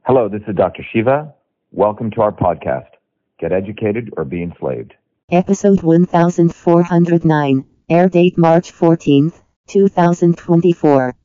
Hello, this is Dr. Shiva. Welcome to our podcast, Get Educated or Be Enslaved. Episode 1409, air date March 14th, 2024.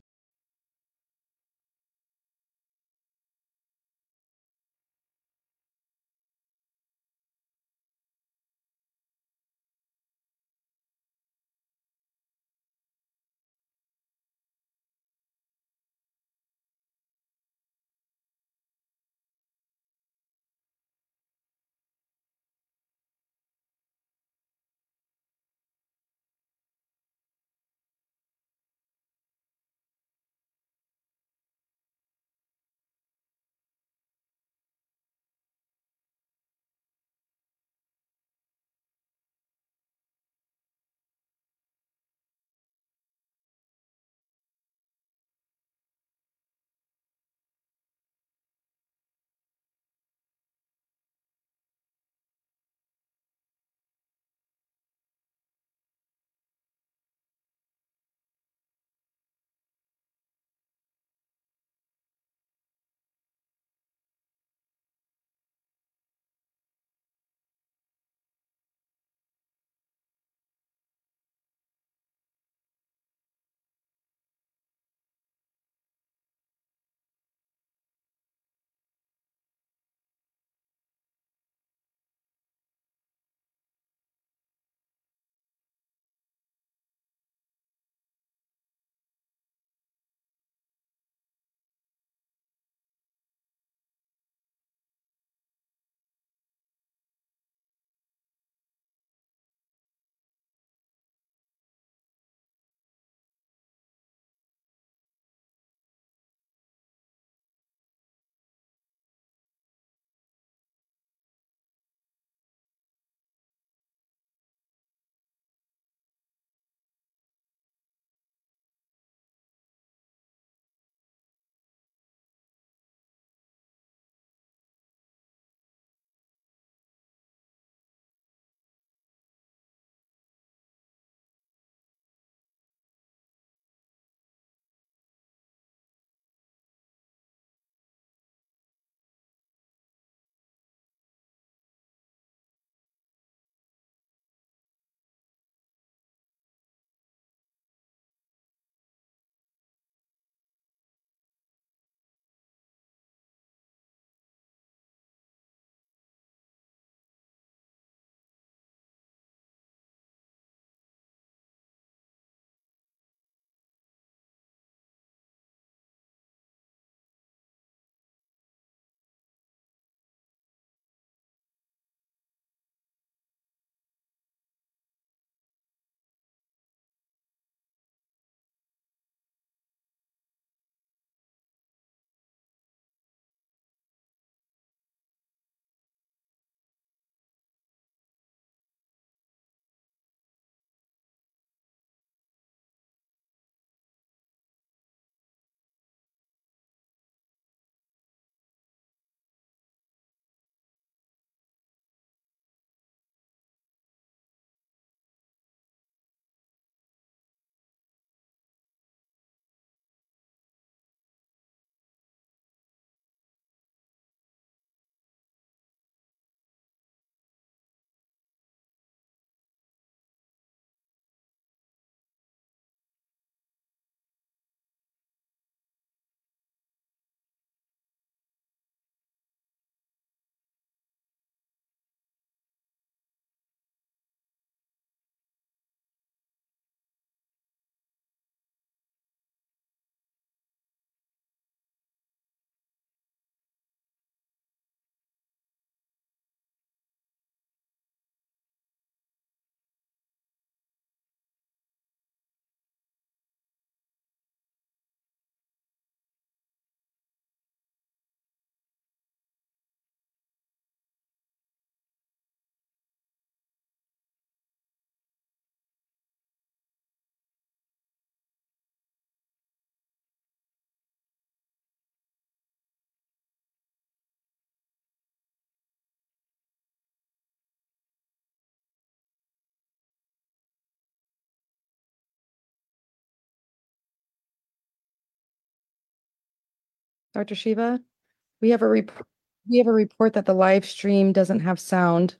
Dr. Shiva? We have a report that the live stream doesn't have sound.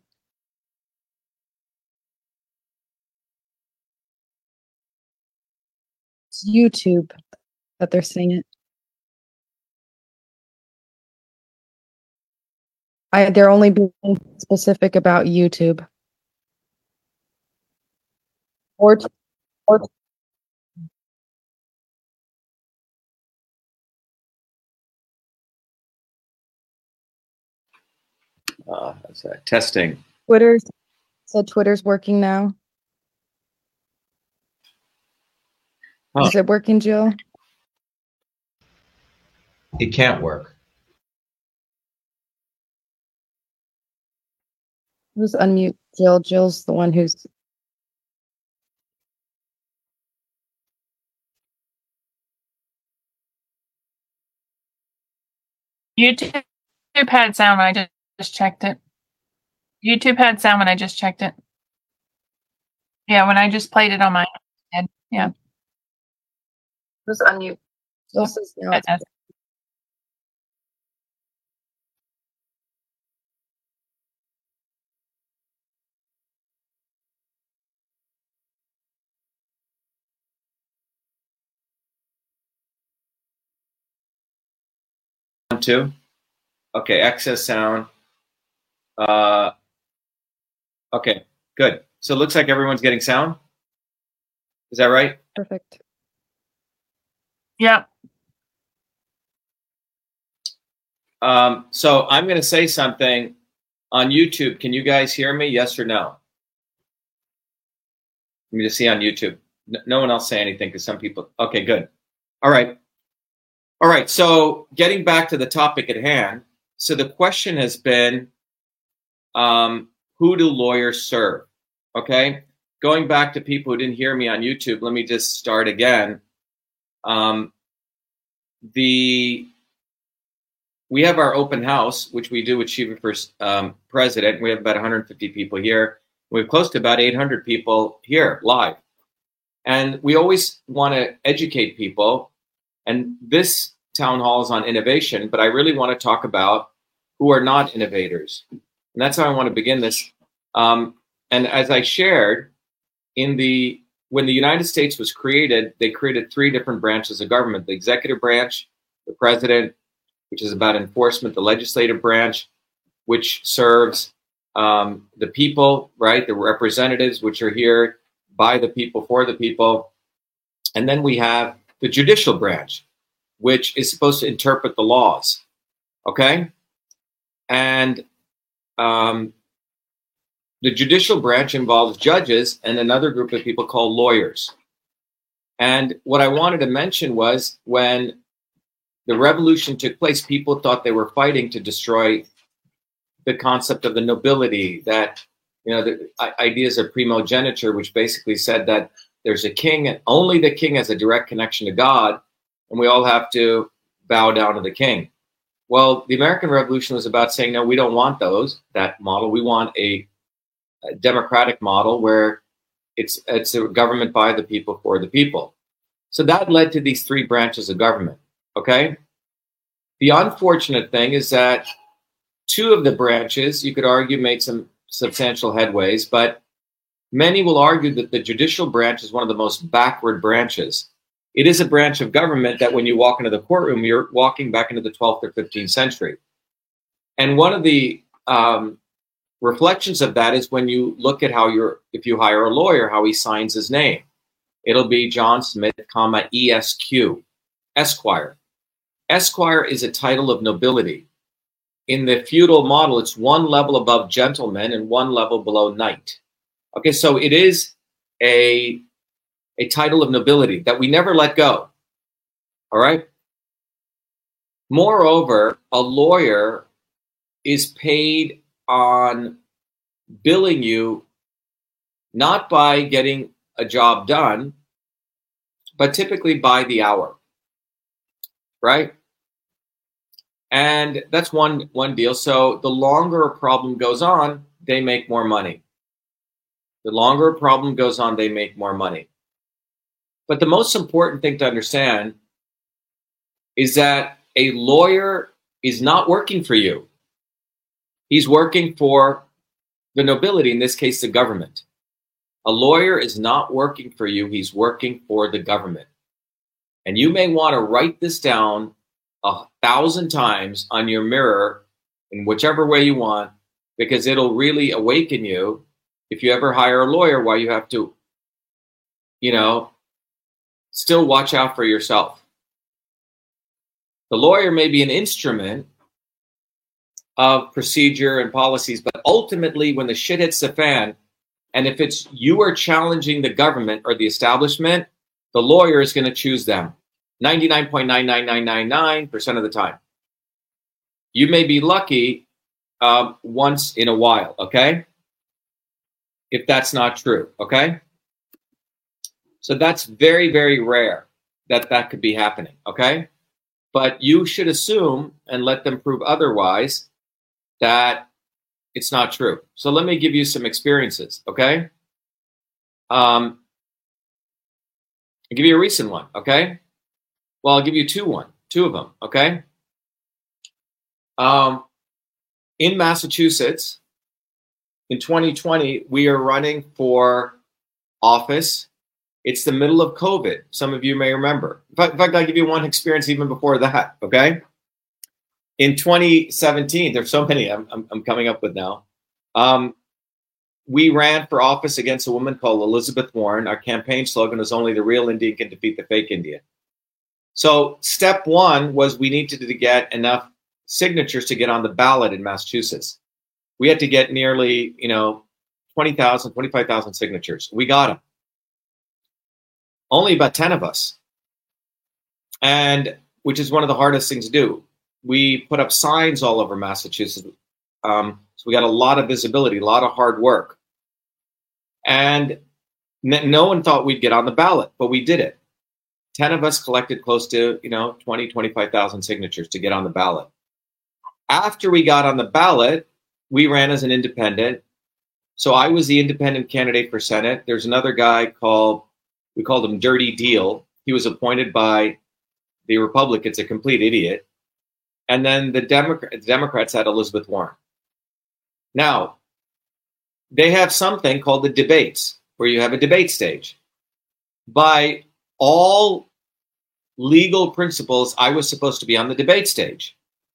It's YouTube that they're saying it. They're only being specific about YouTube. Or That's testing. Twitter's working now. Huh. Is it working, Jill? It can't work. Who's unmute Jill? Jill's the one who's. YouTube had sound when I just checked it. YouTube had sound when I just checked it. Yeah, when I just played it on my head. Yeah. Who's unmute? Jill says no. Two. Okay, excess sound. Okay, good. So it looks like everyone's getting sound. Is that right? Perfect. Yep. So I'm going to say something on YouTube. Can you guys hear me? Yes or no? Let me just see on YouTube. No one else say anything because some people. Okay, good. All right. All right. So getting back to the topic at hand. So the question has been, who do lawyers serve? Okay. Going back to people who didn't hear me on YouTube, let me just start again. We have our open house, which we do with Shiva First President. We have about 150 people here. We have close to about 800 people here live. And we always want to educate people. And this town hall is on innovation, but I really want to talk about who are not innovators. And that's how I want to begin this. And as I shared, when the United States was created, they created three different branches of government: the executive branch, the president, which is about enforcement; the legislative branch, which serves the people, right? The representatives, which are here by the people, for the people. And then we have the judicial branch, which is supposed to interpret the laws. Okay? And the judicial branch involves judges and another group of people called lawyers. And what I wanted to mention was when the revolution took place, people thought they were fighting to destroy the concept of the nobility, that, the ideas of primogeniture, which basically said that there's a king and only the king has a direct connection to God, and we all have to bow down to the king. Well, the American Revolution was about saying, no, we don't want that model. We want a democratic model where it's a government by the people, for the people. So that led to these three branches of government, okay? The unfortunate thing is that two of the branches, you could argue, made some substantial headways, but many will argue that the judicial branch is one of the most backward branches. It is a branch of government that when you walk into the courtroom, you're walking back into the 12th or 15th century. And one of the reflections of that is when you look at if you hire a lawyer, how he signs his name. It'll be John Smith, ESQ, Esquire. Esquire is a title of nobility. In the feudal model, it's one level above gentleman and one level below knight. Okay, so it is a title of nobility that we never let go. All right? Moreover, a lawyer is paid on billing you not by getting a job done, but typically by the hour, right? And that's one deal. So the longer a problem goes on, they make more money. The longer a problem goes on, they make more money. But the most important thing to understand is that a lawyer is not working for you. He's working for the nobility, in this case, the government. A lawyer is not working for you. He's working for the government. And you may want to write this down 1,000 times on your mirror in whichever way you want, because it'll really awaken you if you ever hire a lawyer, why you have to, still watch out for yourself. The lawyer may be an instrument of procedure and policies, but ultimately when the shit hits the fan, and if it's you are challenging the government or the establishment, the lawyer is going to choose them 99.99999% of the time. You may be lucky once in a while, okay? If that's not true, okay? So that's very, very rare that could be happening, okay? But you should assume, and let them prove otherwise, that it's not true. So let me give you some experiences, okay? I'll give you a recent one, okay? Well, I'll give you two of them, okay? In Massachusetts, in 2020, we are running for office. It's the middle of COVID. Some of you may remember. In fact, I'll give you one experience even before that, okay? In 2017, there's so many I'm coming up with now. We ran for office against a woman called Elizabeth Warren. Our campaign slogan was only the real Indian can defeat the fake Indian. So step one was we needed to get enough signatures to get on the ballot in Massachusetts. We had to get nearly, 20,000, 25,000 signatures. We got them. Only about 10 of us. And which is one of the hardest things to do. We put up signs all over Massachusetts. So we got a lot of visibility, a lot of hard work. And no one thought we'd get on the ballot, but we did it. 10 of us collected close to, 20, 25,000 signatures to get on the ballot. After we got on the ballot, we ran as an independent. So I was the independent candidate for Senate. There's another guy we called him Dirty Deal. He was appointed by the Republicans, a complete idiot. And then the Democrats had Elizabeth Warren. Now, they have something called the debates, where you have a debate stage. By all legal principles, I was supposed to be on the debate stage.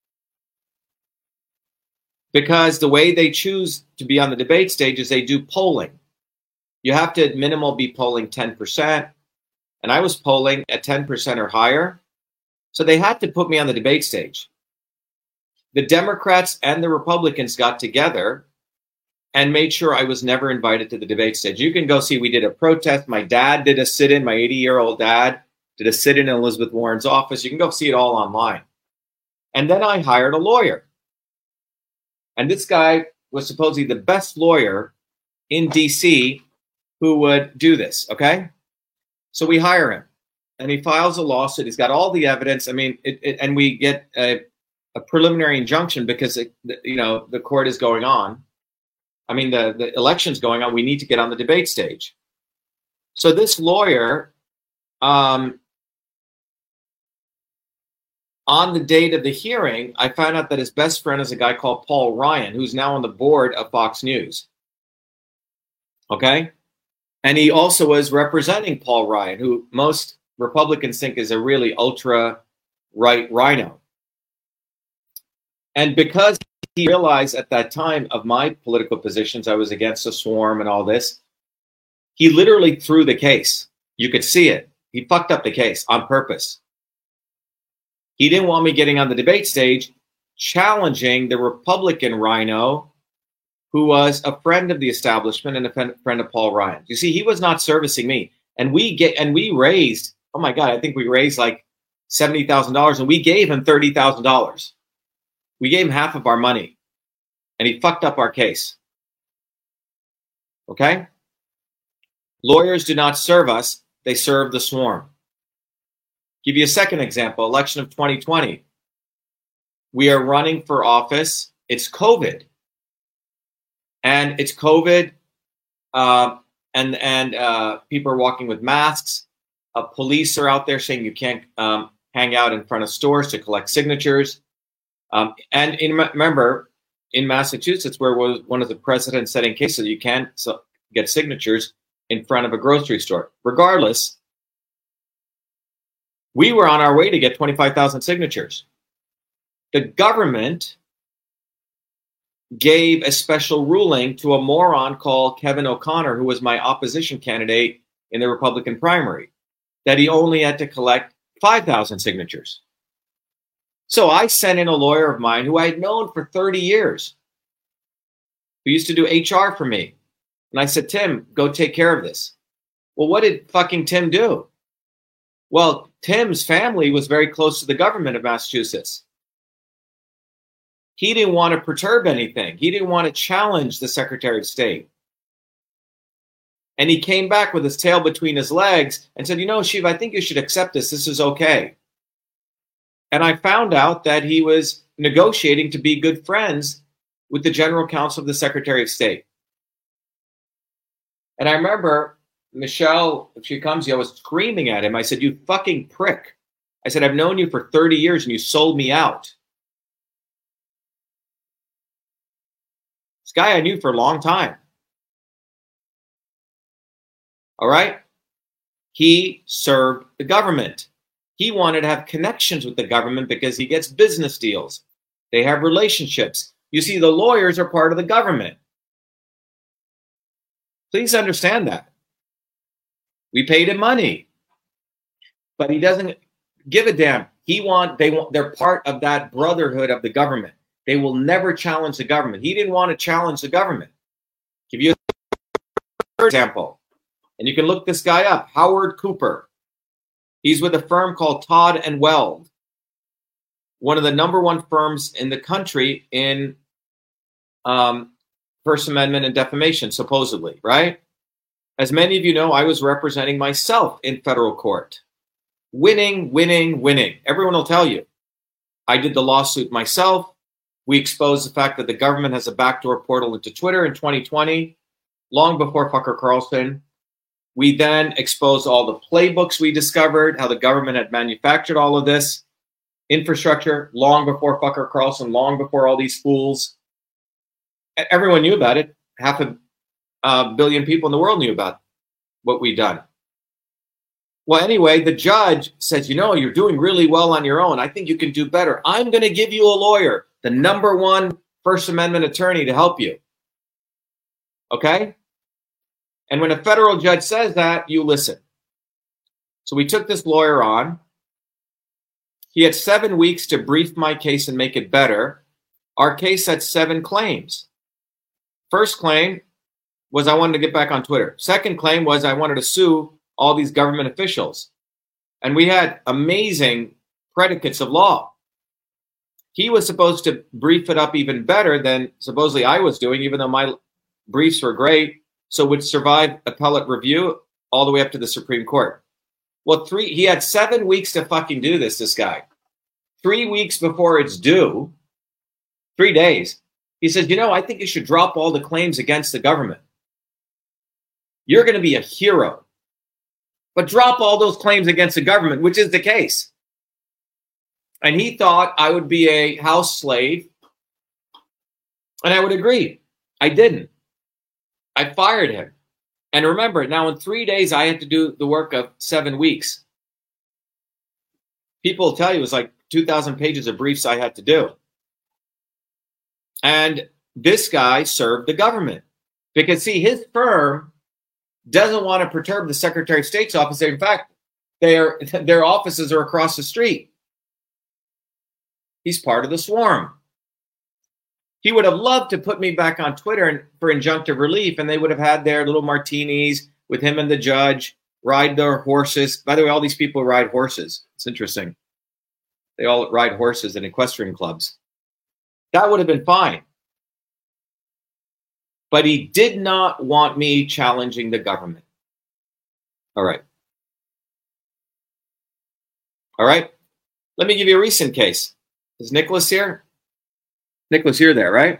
Because the way they choose to be on the debate stage is they do polling. You have to at minimal be polling 10%. And I was polling at 10% or higher. So they had to put me on the debate stage. The Democrats and the Republicans got together and made sure I was never invited to the debate stage. You can go see, we did a protest. My dad did a sit-in. My 80-year-old dad did a sit-in Elizabeth Warren's office. You can go see it all online. And then I hired a lawyer. And this guy was supposedly the best lawyer in DC who would do this, okay? So we hire him, and he files a lawsuit. He's got all the evidence. I mean, and we get a preliminary injunction because, the court is going on. I mean, the election's going on. We need to get on the debate stage. So this lawyer, on the date of the hearing, I found out that his best friend is a guy called Paul Ryan, who's now on the board of Fox News. Okay? And he also was representing Paul Ryan, who most Republicans think is a really ultra-right rhino. And because he realized at that time of my political positions, I was against the swarm and all this, he literally threw the case. You could see it. He fucked up the case on purpose. He didn't want me getting on the debate stage, challenging the Republican rhino, who was a friend of the establishment and a friend of Paul Ryan. You see, he was not servicing me. And we raised, oh my God, I think we raised like $70,000, and we gave him $30,000. We gave him half of our money, and he fucked up our case. Okay? Lawyers do not serve us, they serve the swarm. Give you a second example, election of 2020. We are running for office. It's COVID. And it's COVID, and people are walking with masks. Police are out there saying you can't hang out in front of stores to collect signatures. Remember, in Massachusetts, where was one of the precedent-setting cases, you can't get signatures in front of a grocery store. Regardless, we were on our way to get 25,000 signatures. The government gave a special ruling to a moron called Kevin O'Connor, who was my opposition candidate in the Republican primary, that he only had to collect 5,000 signatures. So I sent in a lawyer of mine who I had known for 30 years, who used to do HR for me. And I said, Tim, go take care of this. Well, what did fucking Tim do? Well, Tim's family was very close to the government of Massachusetts. He didn't want to perturb anything. He didn't want to challenge the Secretary of State. And he came back with his tail between his legs and said, Shiv, I think you should accept this. This is okay. And I found out that he was negotiating to be good friends with the General Counsel of the Secretary of State. And I remember Michelle, if she comes here, I was screaming at him. I said, you fucking prick. I said, I've known you for 30 years and you sold me out. This guy I knew for a long time. All right? He served the government. He wanted to have connections with the government because he gets business deals. They have relationships. You see, the lawyers are part of the government. Please understand that. We paid him money, but he doesn't give a damn. They're part of that brotherhood of the government. They will never challenge the government. He didn't want to challenge the government. Give you an example, and you can look this guy up, Howard Cooper. He's with a firm called Todd and Weld, one of the number one firms in the country in First Amendment and defamation, supposedly, right? As many of you know, I was representing myself in federal court. Winning, winning, winning. Everyone will tell you. I did the lawsuit myself. We exposed the fact that the government has a backdoor portal into Twitter in 2020, long before Tucker Carlson. We then exposed all the playbooks we discovered, how the government had manufactured all of this infrastructure long before Tucker Carlson, long before all these fools. Everyone knew about it. 500 million people in the world knew about what we'd done. Well, anyway, the judge says, you're doing really well on your own. I think you can do better. I'm going to give you a lawyer, the number one First Amendment attorney to help you. Okay? And when a federal judge says that, you listen. So we took this lawyer on. He had 7 weeks to brief my case and make it better. Our case had 7 claims. First claim was I wanted to get back on Twitter. Second claim was I wanted to sue all these government officials. And we had amazing predicates of law. He was supposed to brief it up even better than supposedly I was doing, even though my briefs were great. So would survive appellate review all the way up to the Supreme Court. Well, he had 7 weeks to fucking do this guy. 3 weeks before it's due, 3 days, he says, I think you should drop all the claims against the government. You're going to be a hero. But drop all those claims against the government, which is the case. And he thought I would be a house slave. And I would agree. I didn't. I fired him. And remember, now in 3 days, I had to do the work of 7 weeks. People will tell you it was like 2,000 pages of briefs I had to do. And this guy served the government. Because, see, his firm doesn't want to perturb the Secretary of State's office. In fact, their offices are across the street. He's part of the swarm. He would have loved to put me back on Twitter for injunctive relief, and they would have had their little martinis with him and the judge, ride their horses. By the way, all these people ride horses. It's interesting. They all ride horses in equestrian clubs. That would have been fine. But he did not want me challenging the government. All right. Let me give you a recent case. Is Nicholas here? Nicholas, you're there, right?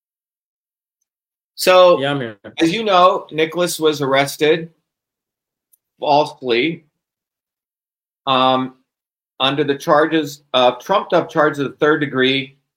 So, yeah, I'm here. As you know, Nicholas was arrested falsely under the charges of trumped up charges of third degree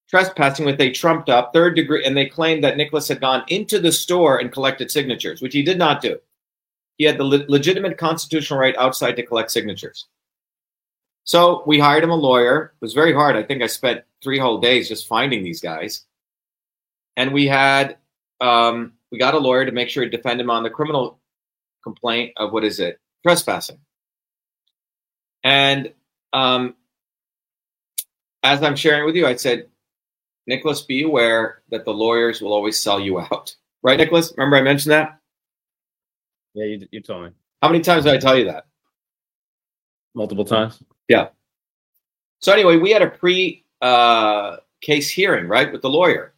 trespassing with a trumped up third degree, and they claimed that Nicholas had gone into the store and collected signatures, which he did not do. He had the legitimate constitutional right outside to collect signatures. So we hired him a lawyer. It was very hard. I think I spent 3 whole days just finding these guys. And we got a lawyer to make sure to defend him on the criminal complaint of, trespassing. And as I'm sharing with you, I said, Nicholas, be aware that the lawyers will always sell you out. Right, Nicholas? Remember I mentioned that? Yeah, you told me. How many times did I tell you that? Multiple times. Yeah. So anyway, we had a pre-case hearing, right, with the lawyer.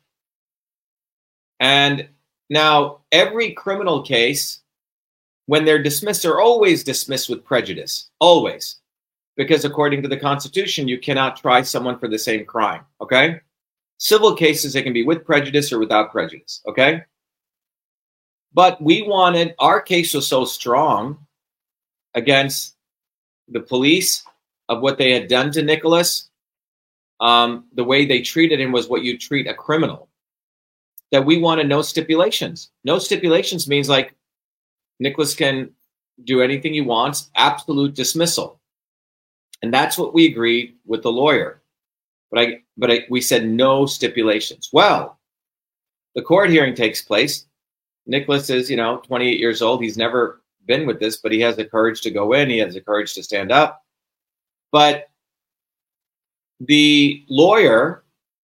And now every criminal case, when they're dismissed, they're always dismissed with prejudice. Always. Because according to the Constitution, you cannot try someone for the same crime. Okay? Civil cases, they can be with prejudice or without prejudice. Okay? But our case was so strong against the police of what they had done to Nicholas. The way they treated him was what you treat a criminal. That we wanted no stipulations. No stipulations means like Nicholas can do anything he wants, absolute dismissal. And that's what we agreed with the lawyer. But we said no stipulations. Well, the court hearing takes place. Nicholas is, 28 years old. He's never been with this, but he has the courage to go in. He has the courage to stand up. But the lawyer,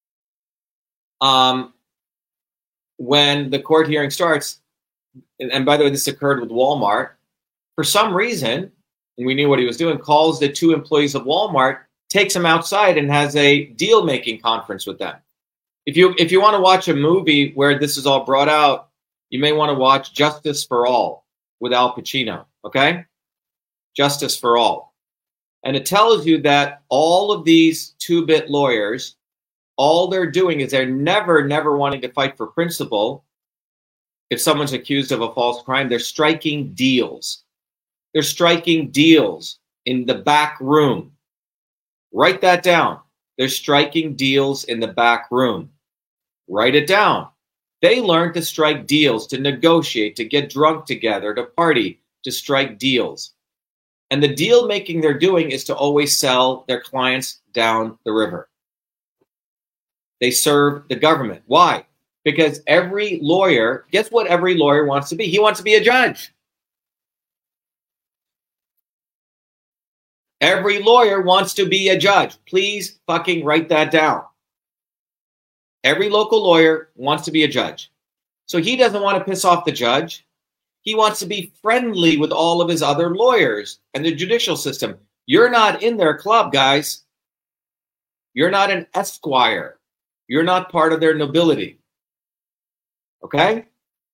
when the court hearing starts, and by the way, this occurred with Walmart, for some reason, and we knew what he was doing, calls the 2 employees of Walmart, takes them outside and has a deal-making conference with them. If you want to watch a movie where this is all brought out, you may want to watch Justice for All with Al Pacino, okay? Justice for All. And it tells you that all of these 2-bit lawyers, all they're doing is they're never wanting to fight for principle. If someone's accused of a false crime, they're striking deals. They're striking deals in the back room. Write that down. They're striking deals in the back room. Write it down. They learn to strike deals, to negotiate, to get drunk together, to party, to strike deals. And the deal making they're doing is to always sell their clients down the river. They serve the government. Why? Because every lawyer, guess what every lawyer wants to be? He wants to be a judge. Every lawyer wants to be a judge. Please fucking write that down. Every local lawyer wants to be a judge. So he doesn't want to piss off the judge. He wants to be friendly with all of his other lawyers and the judicial system. You're not in their club, guys. You're not an esquire. You're not part of their nobility. Okay?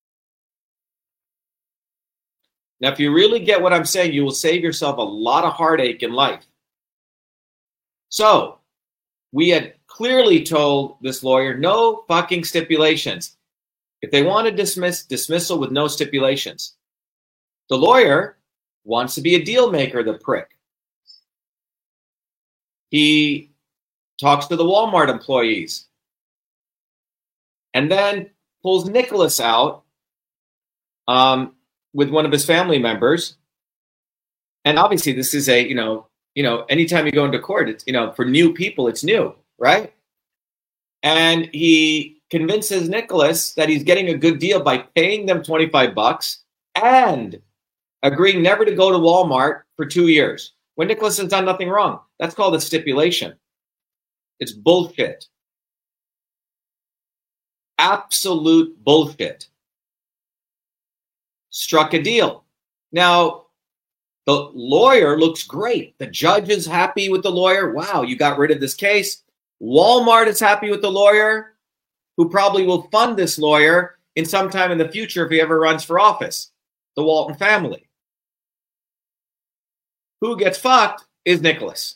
Now, if you really get what I'm saying, you will save yourself a lot of heartache in life. So, we had clearly told this lawyer, no fucking stipulations. If they want to dismissal with no stipulations. The lawyer wants to be a deal maker, the prick. He talks to the Walmart employees. And then pulls Nicholas out with one of his family members. And obviously this is a, anytime you go into court, it's, for new people, it's new, right? And he convinces Nicholas that he's getting a good deal by paying them $25 and agreeing never to go to Walmart for 2 years when Nicholas has done nothing wrong. That's called a stipulation. It's bullshit. Absolute bullshit. Struck a deal. Now, the lawyer looks great. The judge is happy with the lawyer. Wow, you got rid of this case. Walmart is happy with the lawyer, who probably will fund this lawyer in some time in the future if he ever runs for office. The Walton family. Who gets fucked is Nicholas.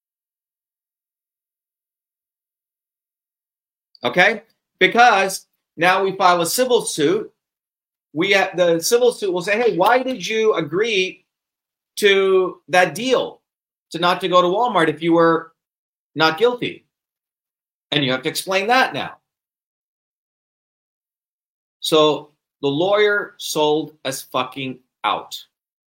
Okay? Because now we file a civil suit. The civil suit will say, hey, why did you agree to that deal to not to go to Walmart if you were not guilty? And you have to explain that now. So the lawyer sold us fucking out.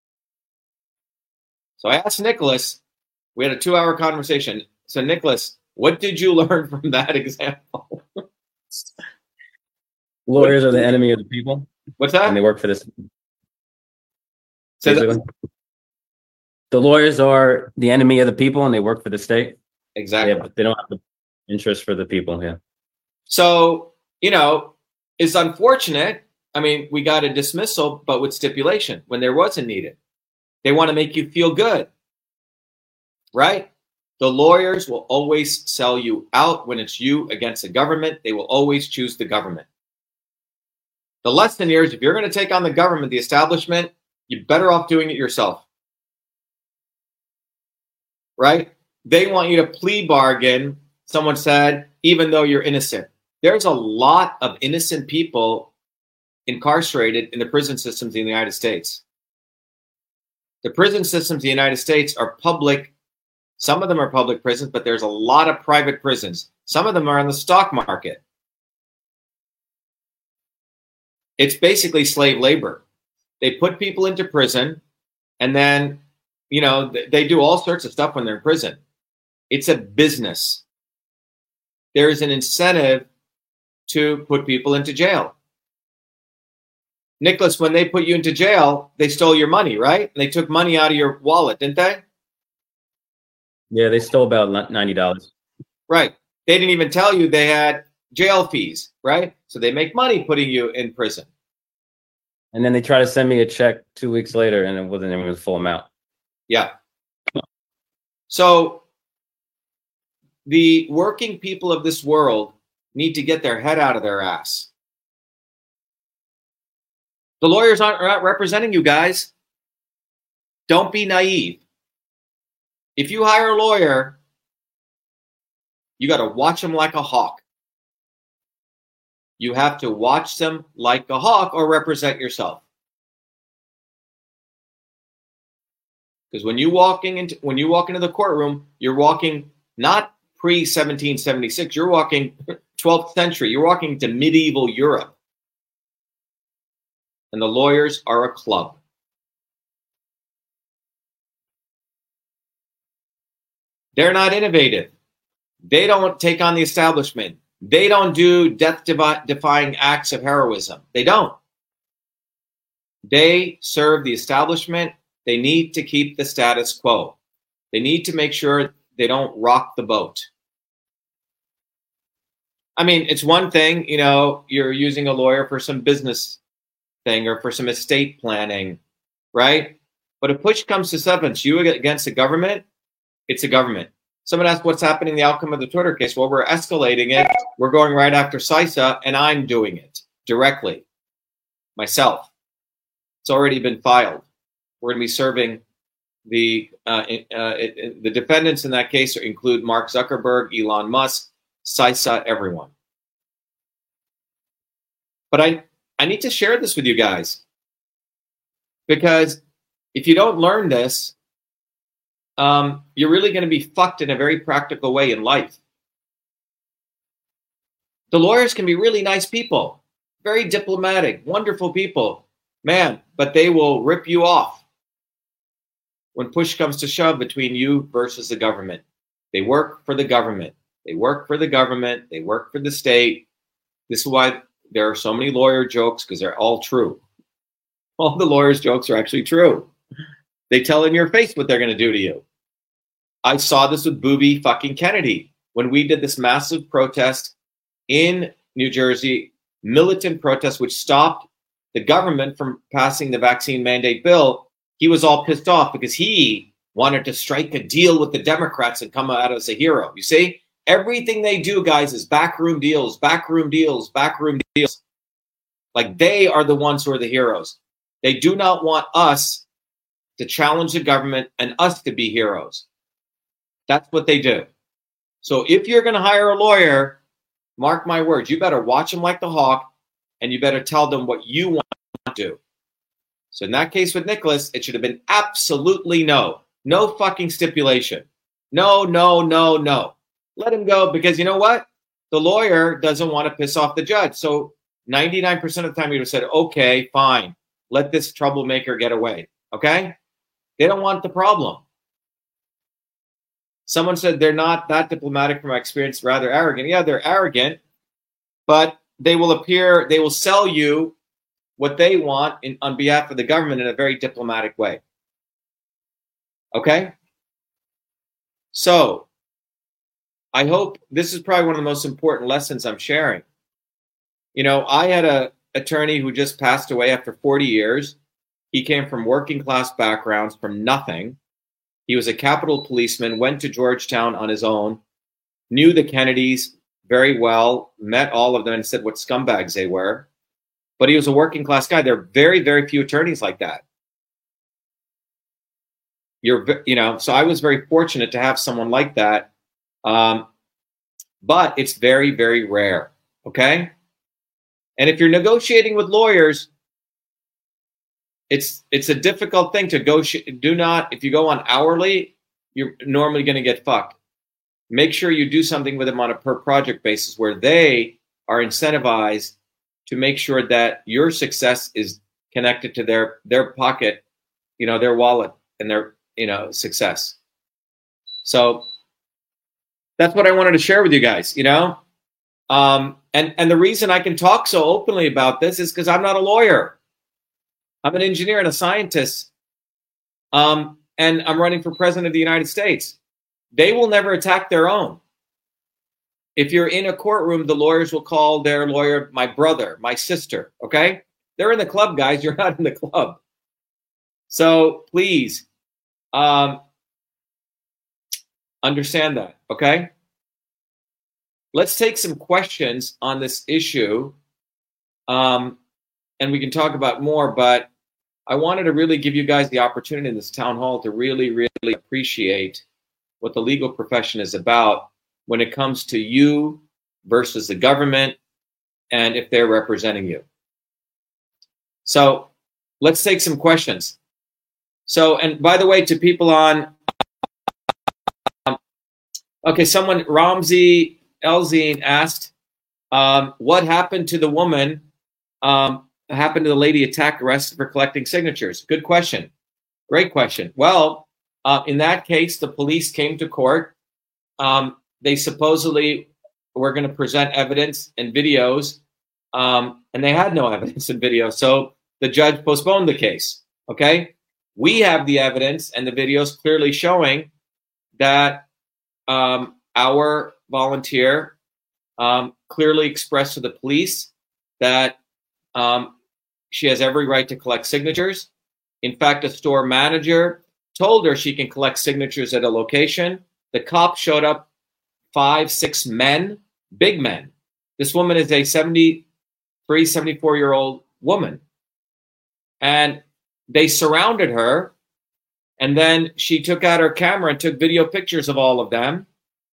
So I asked Nicholas, we had a 2-hour conversation. So Nicholas, what did you learn from that example? Lawyers are the enemy of the people. What's that? And they work for this. Say that. Basically. The lawyers are the enemy of the people and they work for the state. Exactly. Yeah, but they don't have the interest for the people. Yeah. So, it's unfortunate. I mean, we got a dismissal, but with stipulation when there wasn't needed. They want to make you feel good, right? The lawyers will always sell you out when it's you against the government. They will always choose the government. The lesson here is if you're going to take on the government, the establishment, you're better off doing it yourself, right? They want you to plea bargain, someone said, even though you're innocent. There's a lot of innocent people incarcerated in the prison systems in the United States. The prison systems in the United States are public. Some of them are public prisons, but there's a lot of private prisons. Some of them are on the stock market. It's basically slave labor. They put people into prison, and then, they do all sorts of stuff when they're in prison. It's a business. There is an incentive to put people into jail. Nicholas, when they put you into jail, they stole your money, right? And they took money out of your wallet, didn't they? Yeah, they stole about $90. Right. They didn't even tell you they had jail fees, right? So they make money putting you in prison. And then they try to send me a check 2 weeks later and it wasn't even the full amount. Yeah. So the working people of this world need to get their head out of their ass. The lawyers aren't representing you guys. Don't be naive. If you hire a lawyer, you got to watch them like a hawk. You have to watch them like a hawk or represent yourself. Because when you walk into the courtroom, you're walking not pre-1776, you're walking 12th century, you're walking to medieval Europe. And the lawyers are a club. They're not innovative. They don't take on the establishment. They don't do death-defying acts of heroism. They don't. They serve the establishment. They need to keep the status quo. They need to make sure they don't rock the boat. I mean, it's one thing, you're using a lawyer for some business thing or for some estate planning, right? But if push comes to shove, it's you against the government, it's a government. Someone asked what's happening, the outcome of the Twitter case. Well, we're escalating it. We're going right after CISA, and I'm doing it directly myself. It's already been filed. We're going to be serving the defendants in that case include Mark Zuckerberg, Elon Musk, CISA, everyone. But I need to share this with you guys because if you don't learn this, you're really going to be fucked in a very practical way in life. The lawyers can be really nice people, very diplomatic, wonderful people, man, but they will rip you off when push comes to shove between you versus the government. They work for the government. They work for the government. They work for the state. This is why there are so many lawyer jokes, because they're all true. All the lawyers' jokes are actually true. They tell in your face what they're going to do to you. I saw this with Booby fucking Kennedy when we did this massive protest in New Jersey, militant protest, which stopped the government from passing the vaccine mandate bill. He was all pissed off because he wanted to strike a deal with the Democrats and come out as a hero. You see, everything they do, guys, is backroom deals, backroom deals, backroom deals. Like they are the ones who are the heroes. They do not want us to challenge the government and us to be heroes. That's what they do. So if you're going to hire a lawyer, mark my words, you better watch them like the hawk and you better tell them what you want to do. So in that case with Nicholas, it should have been absolutely no. No fucking stipulation. No. Let him go because you know what? the lawyer doesn't want to piss off the judge. So 99% of the time, he would have said, okay, fine, let this troublemaker get away. Okay? They don't want the problem. Someone said they're not that diplomatic from my experience, rather arrogant. Yeah, they're arrogant, but they will sell you what they want on behalf of the government in a very diplomatic way. Okay? So, I hope this is probably one of the most important lessons I'm sharing. You know, I had an attorney who just passed away after 40 years. He came from working class backgrounds, from nothing. He was a Capitol policeman, went to Georgetown on his own, knew the Kennedys very well, met all of them and said what scumbags they were. But he was a working class guy. There are very, very few attorneys like that. So I was very fortunate to have someone like that. But it's very, very rare. Okay? And if you're negotiating with lawyers, it's a difficult thing to go. If you go on hourly, you're normally going to get fucked. Make sure you do something with them on a per project basis where they are incentivized to make sure that your success is connected to their pocket, their wallet and their, success. So that's what I wanted to share with you guys, And the reason I can talk so openly about this is because I'm not a lawyer. I'm an engineer and a scientist. And I'm running for president of the United States. They will never attack their own. If you're in a courtroom, the lawyers will call their lawyer my brother, my sister, okay? They're in the club, guys. You're not in the club. So please understand that, okay? Let's take some questions on this issue, and we can talk about more, but I wanted to really give you guys the opportunity in this town hall to really, really appreciate what the legal profession is about when it comes to you versus the government and if they're representing you. So let's take some questions. So, and by the way, to people on, okay, someone, Ramzi Elzine asked, what happened to the woman, happened to the lady attacked, arrested for collecting signatures? Good question. Great question. Well, in that case, the police came to court. They supposedly were going to present evidence and videos, and they had no evidence and video. So the judge postponed the case. Okay. We have the evidence and the videos clearly showing that our volunteer clearly expressed to the police that she has every right to collect signatures. In fact, a store manager told her she can collect signatures at a location. The cop showed up, 5, 6 men, big men. This woman is a 73, 74-year-old woman. And they surrounded her. And then she took out her camera and took video pictures of all of them,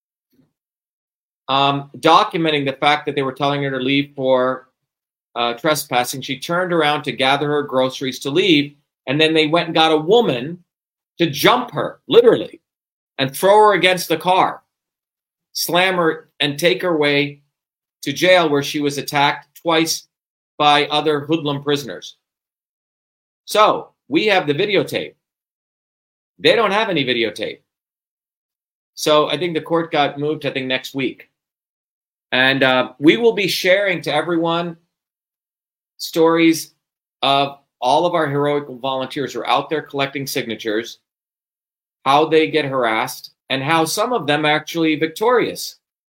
documenting the fact that they were telling her to leave for trespassing. She turned around to gather her groceries to leave. And then they went and got a woman to jump her, literally, and throw her against the car, slam her, and take her away to jail where she was attacked twice by other hoodlum prisoners. So we have the videotape. They don't have any videotape. So I think the court got moved, I think, next week. And we will be sharing to everyone stories of all of our heroic volunteers who are out there collecting signatures, how they get harassed, and how some of them are actually victorious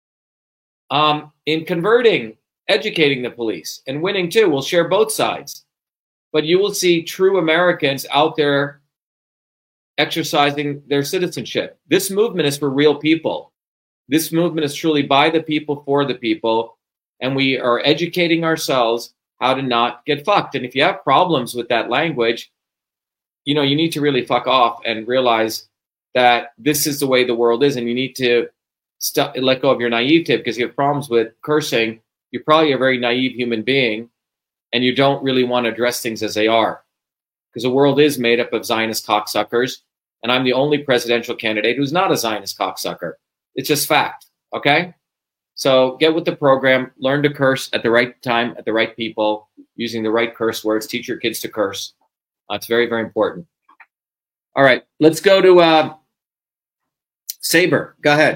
in converting, educating the police, and winning too. We'll share both sides. But you will see true Americans out there exercising their citizenship. This movement is for real people. This movement is truly by the people, for the people, and we are educating ourselves how to not get fucked. And if you have problems with that language, you need to really fuck off and realize that this is the way the world is, and you need to let go of your naivete, because you have problems with cursing. You're probably a very naive human being, and you don't really want to address things as they are, because the world is made up of Zionist cocksuckers, and I'm the only presidential candidate who's not a Zionist cocksucker. It's just fact, okay? So get with the program, learn to curse at the right time, at the right people, using the right curse words, teach your kids to curse. It's very, very important. All right, let's go to Saber. Go ahead.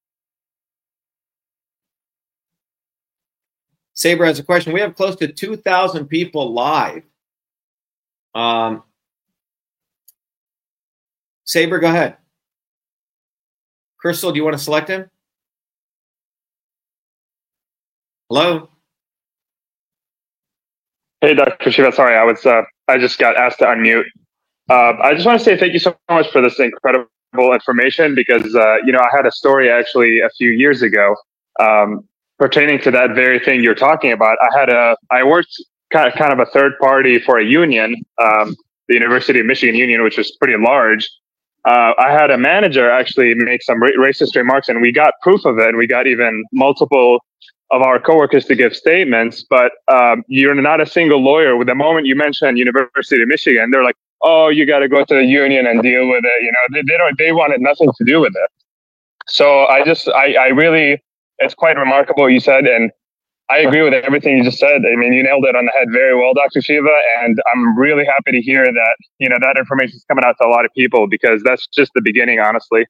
Saber has a question. We have close to 2,000 people live. Saber, go ahead. Crystal, do you want to select him? Hello? Hey, Dr. Shiva. Sorry, I just got asked to unmute. I just want to say thank you so much for this incredible information because, I had a story actually a few years ago pertaining to that very thing you're talking about. I worked kind of a third party for a union, the University of Michigan Union, which is pretty large. I had a manager actually make some racist remarks, and we got proof of it. And we got even multiple of our coworkers to give statements. But you're not a single lawyer. With the moment you mention University of Michigan, they're like, "Oh, you got to go to the union and deal with it." They wanted nothing to do with it. So I really, it's quite remarkable what you said, and I agree with everything you just said. I mean, you nailed it on the head very well, Dr. Shiva, and I'm really happy to hear that, that information is coming out to a lot of people because that's just the beginning, honestly.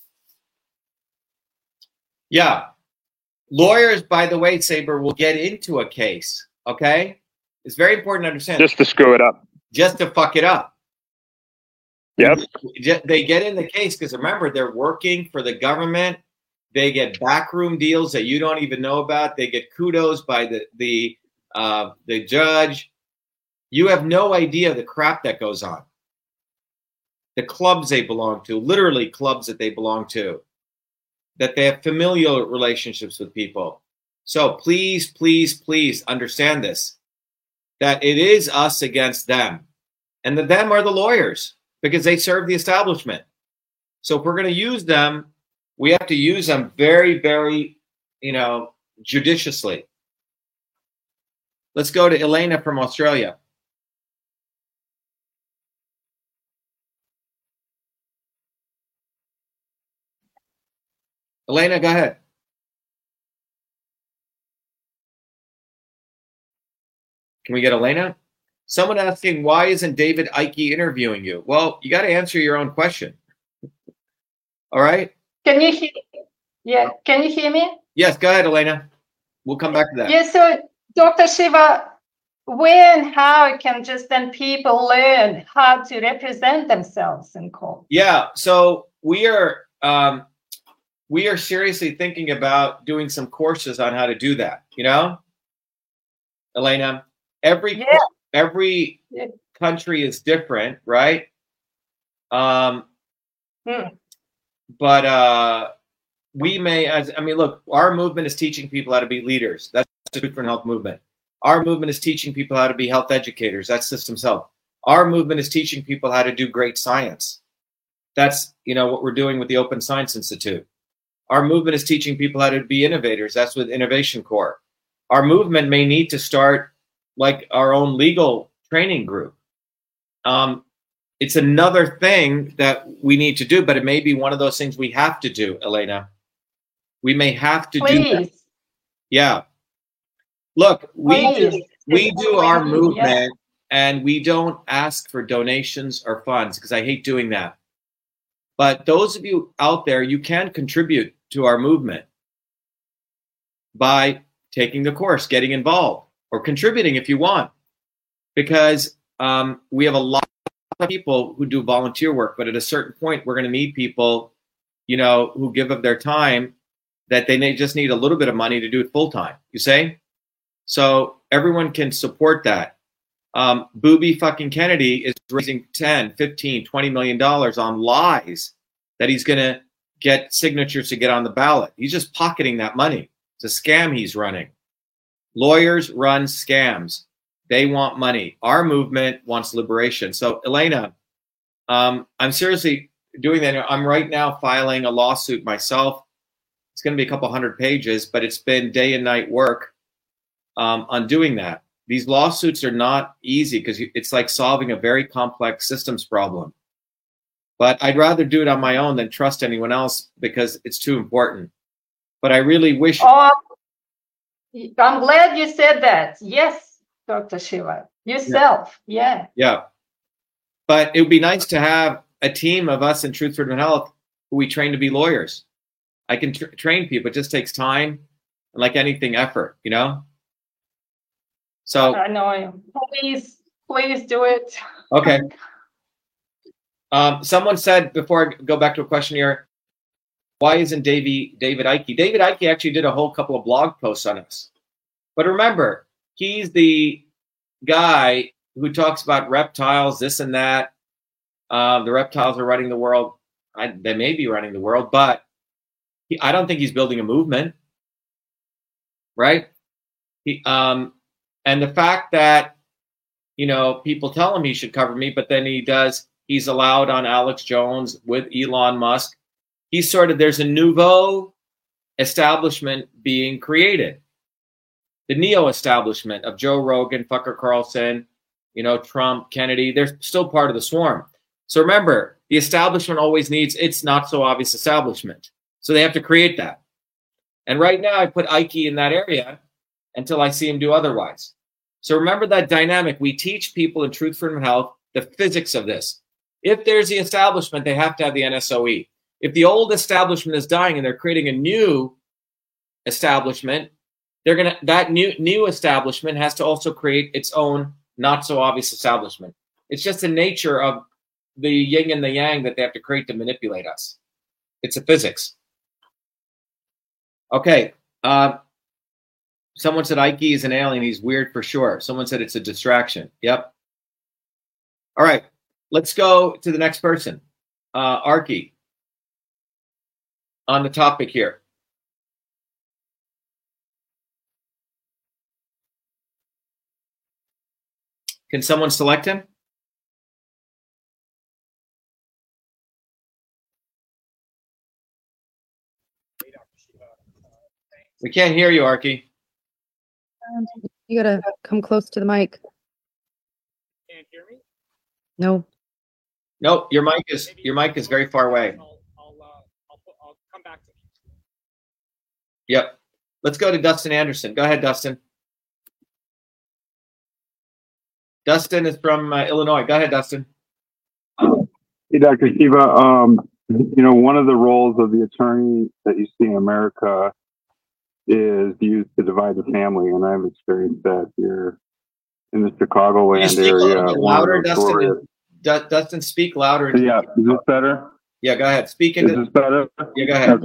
Yeah. Lawyers, by the way, Saber, will get into a case, okay? It's very important to understand. Just to screw it up. Just to fuck it up. Yep. They get in the case because remember, they're working for the government. They get backroom deals that you don't even know about. They get kudos by the judge. You have no idea the crap that goes on. The clubs they belong to, literally clubs that they belong to, that they have familial relationships with people. So please, please, please understand this, that it is us against them. And the them are the lawyers because they serve the establishment. So if we're going to use them, we have to use them very, very, judiciously. Let's go to Elena from Australia. Elena, go ahead. Can we get Elena? Someone asking, why isn't David Icke interviewing you? Well, you got to answer your own question. All right? Can you hear? Yeah, can you hear me? Yes, go ahead, Elena. We'll come back to that. Yes, so Dr. Shiva, where and how can just then people learn how to represent themselves in court? Yeah, so we are seriously thinking about doing some courses on how to do that. Elena, every country is different, right? But we may, look, our movement is teaching people how to be leaders. That's the Truth for Health movement. Our movement is teaching people how to be health educators. That's Systems Health. Our movement is teaching people how to do great science. That's, what we're doing with the Open Science Institute. Our movement is teaching people how to be innovators. That's with Innovation Corps. Our movement may need to start like our own legal training group. It's another thing that we need to do, but it may be one of those things we have to do, Elena. We may have to do that. Yeah. Look, we do our movement and we don't ask for donations or funds because I hate doing that. But those of you out there, you can contribute to our movement by taking the course, getting involved, or contributing if you want. Because we have a lot of people who do volunteer work, but at a certain point, we're going to need people, who give up their time that they just need a little bit of money to do it full time. You say? So everyone can support that. Booby fucking Kennedy is raising 10, 15, $20 million on lies that he's going to get signatures to get on the ballot. He's just pocketing that money. It's a scam he's running. Lawyers run scams. They want money. Our movement wants liberation. So, Elena, I'm seriously doing that. I'm right now filing a lawsuit myself. It's going to be a couple hundred pages, but it's been day and night work on doing that. These lawsuits are not easy because it's like solving a very complex systems problem. But I'd rather do it on my own than trust anyone else because it's too important. But I really wish. Oh, I'm glad you said that. Yes, Dr. Shiva. Yourself. Yeah. Yeah. But it would be nice to have a team of us in Truth, Freedom, and Health who we train to be lawyers. I can train people. It just takes time and, like anything, effort, you know? So I know. Please do it. Okay. Someone said, before I go back to a question here, why isn't David Icke? David Icke actually did a whole couple of blog posts on us. But remember, he's the guy who talks about reptiles, this and that. The reptiles are running the world. They may be running the world, but I don't think he's building a movement, right? And the fact that, you know, people tell him he should cover me, but then he's allowed on Alex Jones with Elon Musk. He's sort of, there's a nouveau establishment being created. The neo-establishment of Joe Rogan, Tucker Carlson, you know, Trump, Kennedy, they're still part of the swarm. So remember, the establishment always needs its not so obvious establishment. So they have to create that. And right now I put Icke in that area until I see him do otherwise. So remember that dynamic. We teach people in Truth, Freedom, and Health the physics of this. If there's the establishment, they have to have the NSOE. If the old establishment is dying and they're creating a new establishment, that new establishment has to also create its own not so obvious establishment. It's just the nature of the yin and the yang that they have to create to manipulate us. It's a physics. Okay. Someone said Icke is an alien. He's weird for sure. Someone said it's a distraction. Yep. All right. Let's go to the next person. Arky. On the topic here. Can someone select him? We can't hear you, Arky. You gotta come close to the mic. Can't hear me? No. No, your mic is very far away. I'll come back to you. Yep. Let's go to Dustin Anderson. Go ahead, Dustin. Dustin is from Illinois. Go ahead, Dustin. Hey, Dr. Shiva. You know, one of the roles of the attorney that you see in America is used to divide the family, and I've experienced that here in the Chicagoland area. Louder, Dustin. Dustin, speak louder. Yeah, is this better? Yeah, go ahead. Speak into. Is this better? Yeah, go ahead.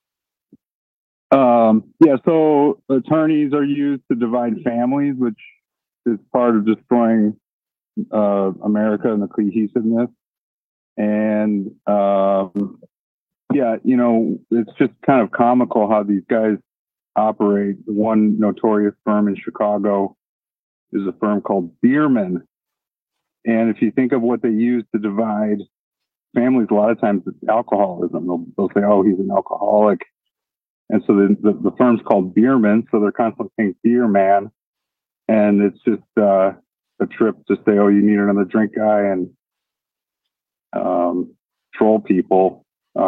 Yeah, so attorneys are used to divide families, which is part of destroying America and the cohesiveness. And yeah, you know, it's just kind of comical how these guys operate. One notorious firm in Chicago is a firm called Bierman. And if you think of what they use to divide families, a lot of times it's alcoholism. They'll say, oh, he's an alcoholic. And so the firm's called Bierman, so they're constantly saying beer man. And it's just a trip to say, oh, you need another drink guy, and troll people.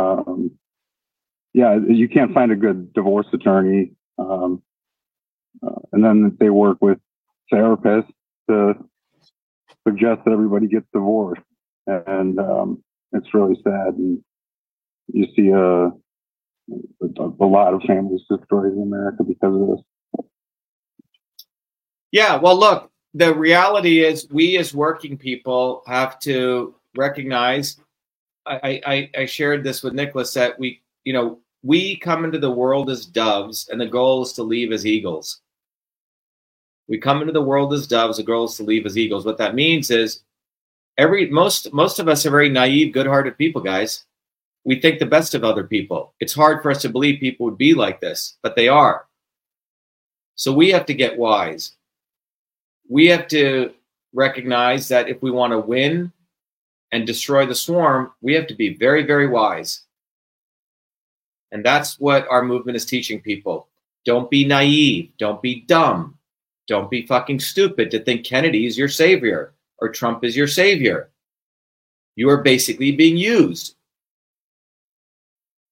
Yeah, you can't find a good divorce attorney. And then they work with therapists to suggest that everybody gets divorced. And it's really sad. And you see a lot of families destroyed in America because of this. Yeah, well, look, the reality is we as working people have to recognize, I shared this with Nicholas, that we come into the world as doves, and the goal is to leave as eagles. We come into the world as doves, the goal is to leave as eagles. What that means is most of us are very naive, good-hearted people, guys. We think the best of other people. It's hard for us to believe people would be like this, but they are. So we have to get wise. We have to recognize that if we want to win and destroy the swarm, we have to be very, very wise. And that's what our movement is teaching people. Don't be naive. Don't be dumb. Don't be fucking stupid to think Kennedy is your savior or Trump is your savior. You are basically being used.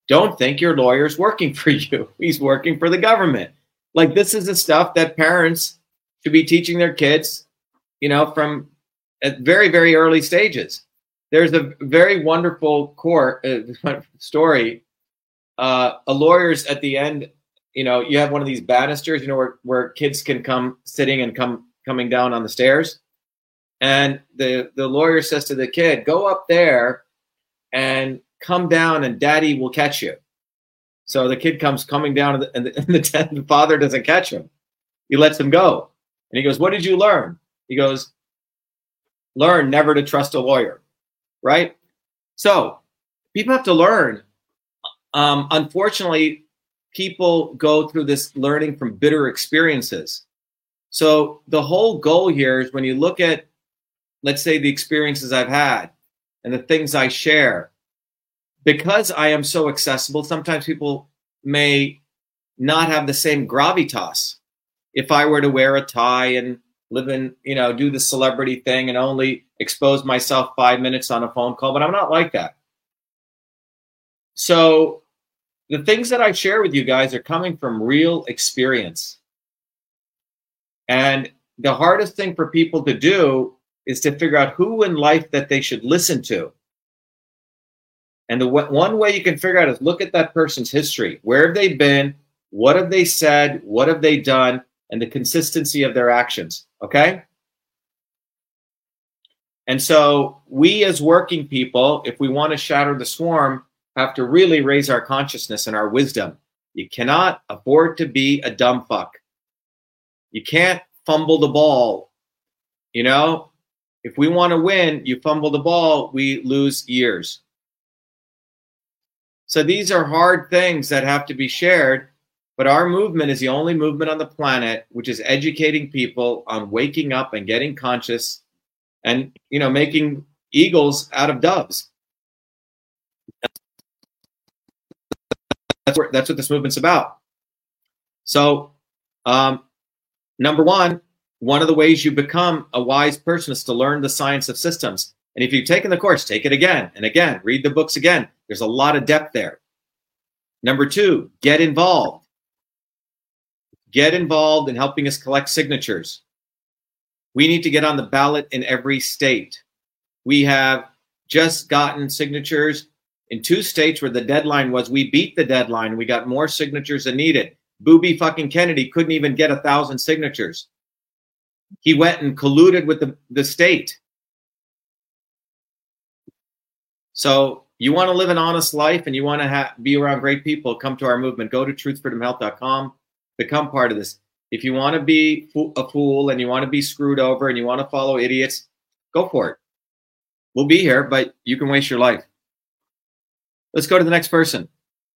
don't think your lawyer's working for you. He's working for the government. Like, this is the stuff that parents should be teaching their kids, you know, from at very, very early stages. There's a very wonderful story. A lawyer's at the end, you know, you have one of these banisters, you know, where kids can come sitting and coming down on the stairs. And the lawyer says to the kid, go up there and come down and daddy will catch you. So the kid comes coming down and the father doesn't catch him. He lets him go. And he goes, what did you learn? He goes, learn never to trust a lawyer, right? So people have to learn. Unfortunately, people go through this learning from bitter experiences. So the whole goal here is when you look at, let's say, the experiences I've had and the things I share, because I am so accessible, sometimes people may not have the same gravitas. If I were to wear a tie and live in, you know, do the celebrity thing and only expose myself 5 minutes on a phone call, but I'm not like that. So the things that I share with you guys are coming from real experience. And the hardest thing for people to do is to figure out who in life that they should listen to. And the one way you can figure out is look at that person's history. Where have they been? What have they said? What have they done? And the consistency of their actions. Okay? And so we as working people, if we want to shatter the swarm, have to really raise our consciousness and our wisdom. You cannot afford to be a dumb fuck. You can't fumble the ball. You know, if we want to win, you fumble the ball, we lose years. So these are hard things that have to be shared, but our movement is the only movement on the planet which is educating people on waking up and getting conscious and, you know, making eagles out of doves. That's what this movement's about. So, number one of the ways you become a wise person is to learn the science of systems. And if you've taken the course, take it again and again. Read the books again. There's a lot of depth there. Number two, get involved. Get involved in helping us collect signatures. We need to get on the ballot in every state. We have just gotten signatures in 2 states where the deadline was, we beat the deadline. We got more signatures than needed. Booby fucking Kennedy couldn't even get 1,000 signatures. He went and colluded with the state. So you want to live an honest life and you want to be around great people, come to our movement. Go to truthfreedomhealth.com. Become part of this. If you want to be a fool and you want to be screwed over and you want to follow idiots, go for it. We'll be here, but you can waste your life. Let's go to the next person.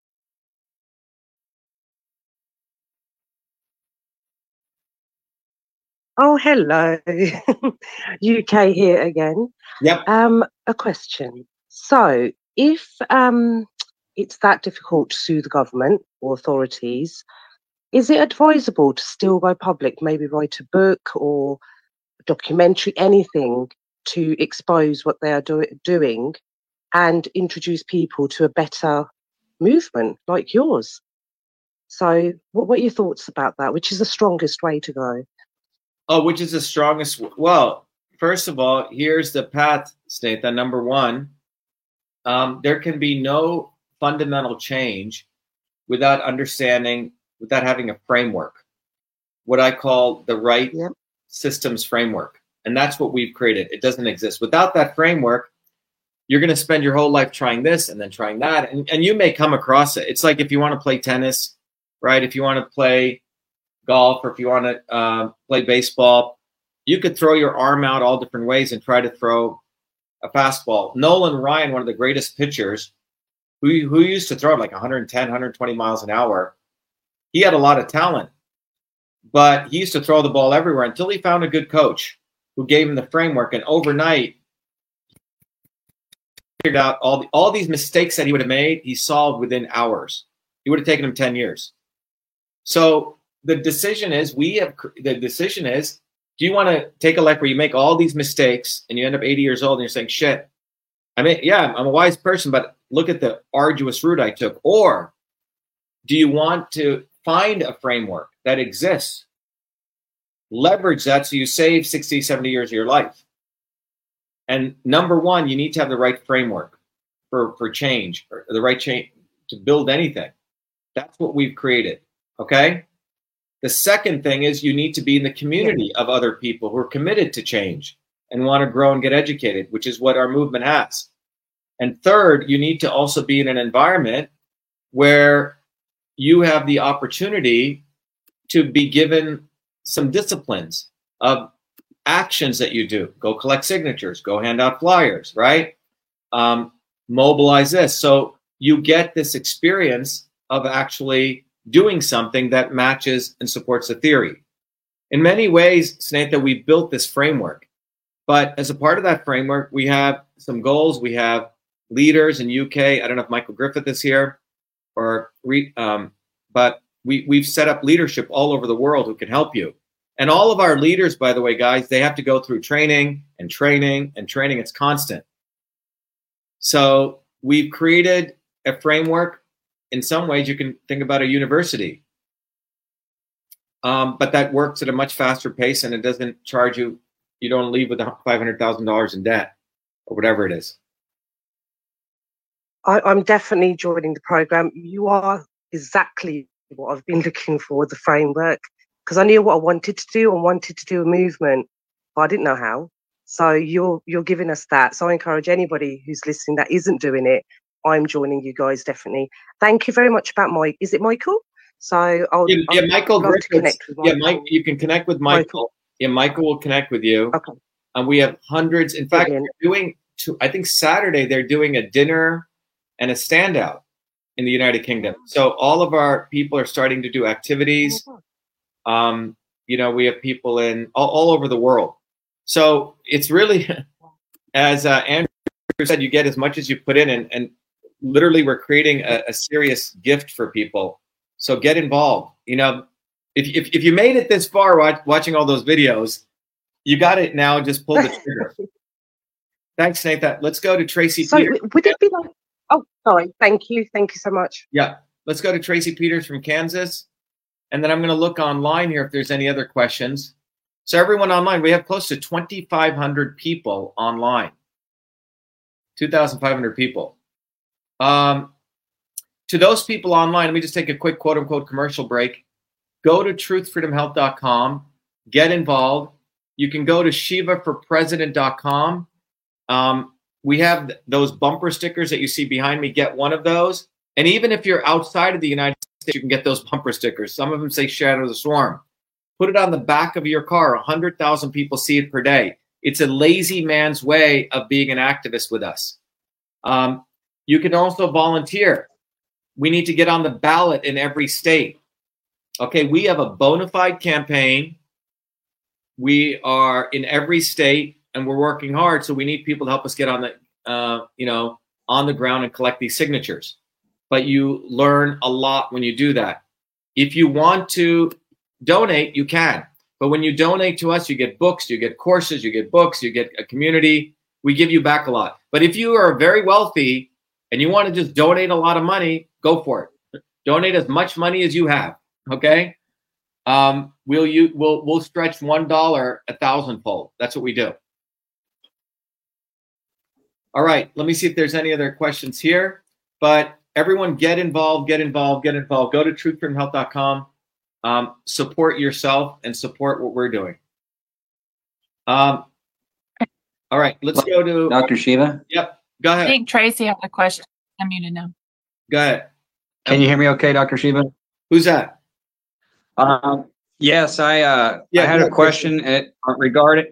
Oh, hello. UK here again. Yep. A question. So if it's that difficult to sue the government or authorities, is it advisable to still go public, maybe write a book or a documentary, anything to expose what they are doing and introduce people to a better movement like yours? So what are your thoughts about that? Which is the strongest way to go? Oh, which is the strongest? Well, first of all, here's the path, Statha. Number one, there can be no fundamental change without understanding, without having a framework, what I call the right systems framework. And that's what we've created. It doesn't exist. Without that framework, you're going to spend your whole life trying this and then trying that. And you may come across it. It's like if you want to play tennis, right? If you want to play golf or if you want to play baseball, you could throw your arm out all different ways and try to throw a fastball. Nolan Ryan, one of the greatest pitchers, who used to throw like 110, 120 miles an hour, he had a lot of talent, but he used to throw the ball everywhere until he found a good coach who gave him the framework. And overnight, figured out all these mistakes that he would have made, he solved within hours. It would have taken him 10 years. So the decision is, do you want to take a life where you make all these mistakes and you end up 80 years old and you're saying, shit, I mean, yeah, I'm a wise person, but look at the arduous route I took? Or do you want to find a framework that exists? Leverage that so you save 60, 70 years of your life. And number one, you need to have the right framework for change, or the right change to build anything. That's what we've created, okay? The second thing is you need to be in the community of other people who are committed to change and want to grow and get educated, which is what our movement has. And third, you need to also be in an environment where you have the opportunity to be given some disciplines of actions that you do. Go collect signatures, go hand out flyers, right? Mobilize this. So you get this experience of actually doing something that matches and supports the theory. In many ways, Snetha, we built this framework. But as a part of that framework, we have some goals. We have leaders in UK. I don't know if Michael Griffith is here, but we've set up leadership all over the world who can help you. And all of our leaders, by the way, guys, they have to go through training and training and training. It's constant. So we've created a framework. In some ways, you can think about a university, but that works at a much faster pace, and it doesn't charge you. You don't leave with $500,000 in debt or whatever it is. I'm definitely joining the program. You are exactly what I've been looking for, the framework, because I knew what I wanted to do. I wanted to do a movement, but I didn't know how. So you're giving us that. So I encourage anybody who's listening that isn't doing it. I'm joining you guys, definitely. Thank you very much about Mike. Is it Michael? So Michael. Mike, you can connect with Michael. Yeah, Michael will connect with you. Okay. And we have hundreds. In fact, they're doing I think Saturday they're doing a dinner and a standout in the United Kingdom. So all of our people are starting to do activities. We have people in all over the world. So it's really, as Andrew said, you get as much as you put in, and literally we're creating a serious gift for people. So get involved. If you made it this far watching all those videos, you got it now. Just pull the trigger. Thanks, Snetha. Let's go to Tracy. So Peters. would it be like? Oh, sorry. Thank you so much. Yeah, let's go to Tracy Peters from Kansas, and then I'm going to look online here if there's any other questions. So everyone online, we have close to 2,500 people online. 2,500 people. To those people online, let me just take a quick quote-unquote commercial break. Go to truthfreedomhealth.com. Get involved. You can go to shivaforpresident.com. We have those bumper stickers that you see behind me. Get one of those. And even if you're outside of the United States, you can get those bumper stickers. Some of them say Shadow the Swarm. Put it on the back of your car. 100,000 people see it per day. It's a lazy man's way of being an activist with us. You can also volunteer. We need to get on the ballot in every state. Okay, we have a bona fide campaign. We are in every state, and we're working hard. So we need people to help us get on the, on the ground and collect these signatures. But you learn a lot when you do that. If you want to donate, you can. But when you donate to us, you get books, you get courses, you get books, you get a community. We give you back a lot. But if you are very wealthy and you want to just donate a lot of money, go for it. Donate as much money as you have. Okay. We'll stretch $1 1,000-fold. That's what we do. All right. Let me see if there's any other questions here. But everyone, get involved. Go to truthfreedomhealth.com. Support yourself and support what we're doing. All right. Let's go to Dr. Shiva. Yep. Go ahead. I think Tracy had a question. I'm muted now. Go ahead. Can you hear me okay, Dr. Shiva? Who's that? Yes, I had a question regarding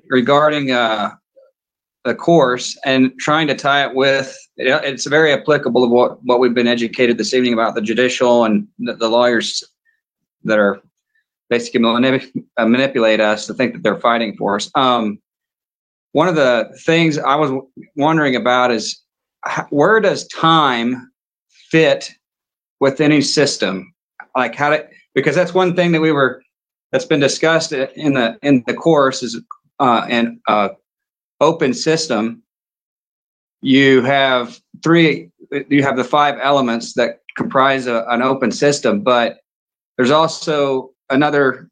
the course and trying to tie it with, it's very applicable to what we've been educated this evening about the judicial and the lawyers that are basically manipulate us to think that they're fighting for us. One of the things I was wondering about is where does time fit with any system? Like because that's one thing that's been discussed in the course is an open system. You have three you have the 5 elements that comprise an open system, but there's also another,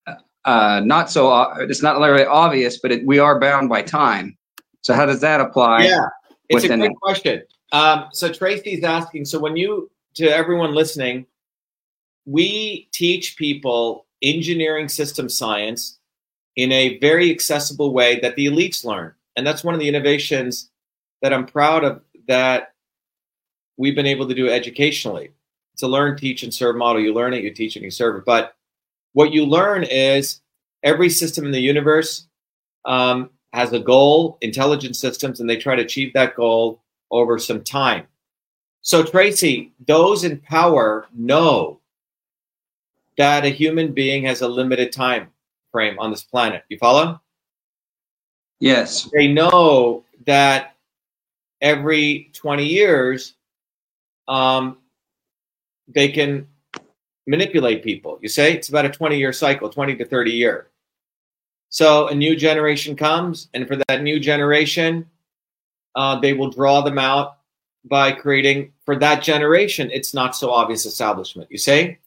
it's not really obvious, but we are bound by time. So how does that apply? Yeah, it's a within great that? question. So Tracy's asking, so to everyone listening, we teach people engineering system science in a very accessible way that the elites learn. And that's one of the innovations that I'm proud of that we've been able to do educationally. It's a learn, teach, and serve model. You learn it, you teach it, you serve it. But what you learn is every system in the universe has a goal, intelligent systems, and they try to achieve that goal over some time. So Tracy, those in power know that a human being has a limited time frame on this planet. You follow? Yes. They know that every 20 years, they can manipulate people. You say it's about a 20-year cycle, 20 to 30 year. So a new generation comes, and for that new generation, they will draw them out by creating, for that generation, it's not so obvious establishment. You say?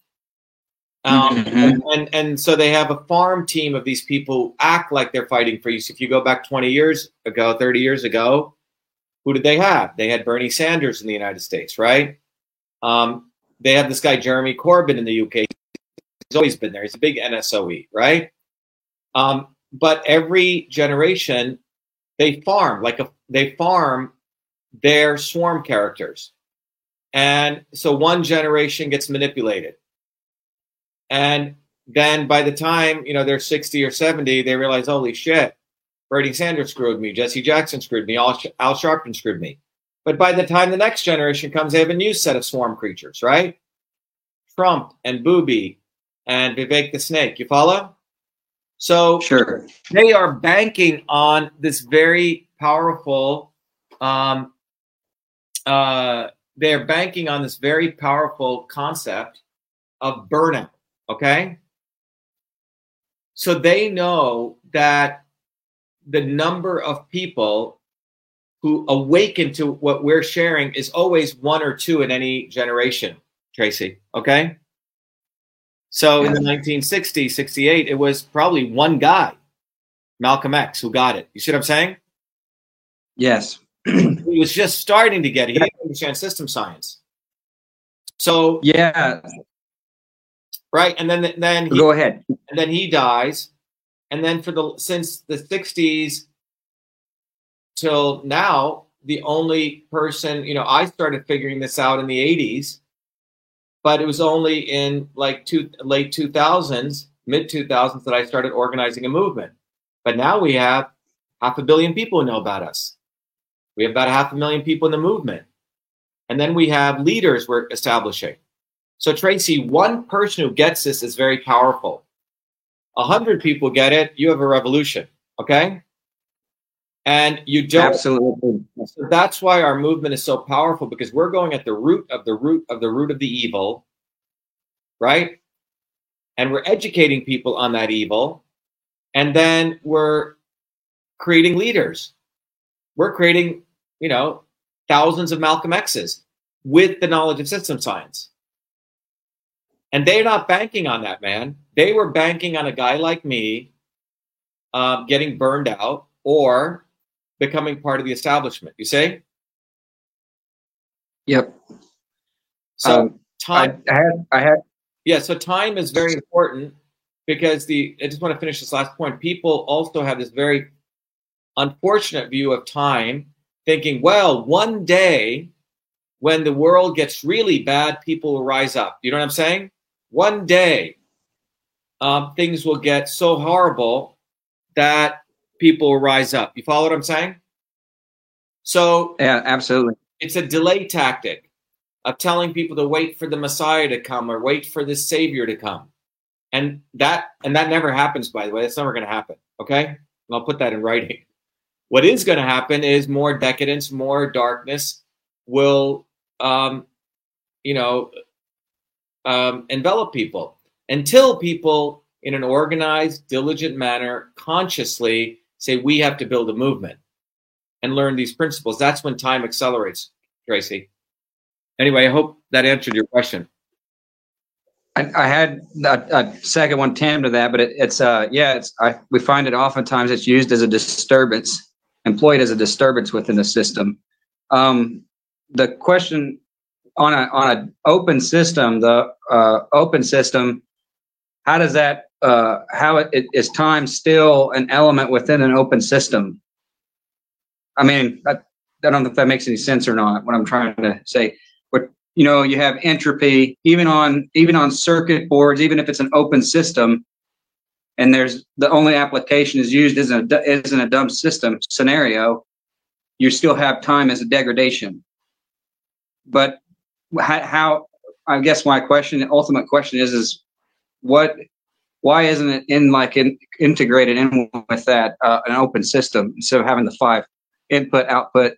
And so they have a farm team of these people who act like they're fighting for you. So if you go back 20 years ago, 30 years ago, who did they have? They had Bernie Sanders in the United States, right? They have this guy, Jeremy Corbyn, in the UK. He's always been there. He's a big NSOE, right? But every generation, they farm their swarm characters. And so one generation gets manipulated. And then by the time, they're 60 or 70, they realize, holy shit, Bernie Sanders screwed me, Jesse Jackson screwed me, Al Sharpton screwed me. But by the time the next generation comes, they have a new set of swarm creatures, right? Trump and Booby and Vivek the Snake. You follow? So sure, they are banking on this very powerful, they're banking on this very powerful concept of burnout, okay? So they know that the number of people who awaken to what we're sharing is always 1 or 2 in any generation, Tracy, okay? So in the 1960s, 68, it was probably one guy, Malcolm X, who got it. You see what I'm saying? Yes. He was just starting to get it. He didn't understand system science. So yeah, right, and then he, go ahead. And then he dies, and then since the 60s till now, the only person, I started figuring this out in the 80s, but it was only in late 2000s, mid 2000s that I started organizing a movement. But now we have 500 million people who know about us. We have about 500,000 people in the movement. And then we have leaders we're establishing. So Tracy, one person who gets this is very powerful. 100 people get it, you have a revolution, okay? And you don't. Absolutely. So that's why our movement is so powerful, because we're going at the root of the root of the root of the evil, right? And we're educating people on that evil. And then we're creating leaders. We're creating, thousands of Malcolm X's with the knowledge of system science. And they're not banking on that, man. They were banking on a guy like me getting burned out or becoming part of the establishment. You see? Yep. So time. I had. Yeah. So time is very important, because I just want to finish this last point. People also have this very unfortunate view of time, thinking, well, one day when the world gets really bad, people will rise up. You know what I'm saying? One day, things will get so horrible that people will rise up. You follow what I'm saying? So yeah, absolutely. It's a delay tactic of telling people to wait for the Messiah to come or wait for the Savior to come. And that never happens, by the way. That's never going to happen. Okay? And I'll put that in writing. What is going to happen is more decadence, more darkness will, envelop people until people in an organized, diligent manner consciously say, we have to build a movement and learn these principles. That's when time accelerates, Tracy. Anyway, I hope that answered your question. I had a second one, Tam, to that, but we find it oftentimes it's used as a disturbance, employed as a disturbance within the system. The question on an open system, how does that is time still an element within an open system? I mean, I don't know if that makes any sense or not. What I'm trying to say, but you have entropy even on circuit boards, even if it's an open system, and there's the only application is used isn't a dumb system scenario. You still have time as a degradation. But how? I guess my ultimate question is why isn't it integrated in with that an open system instead of having the 5 input output?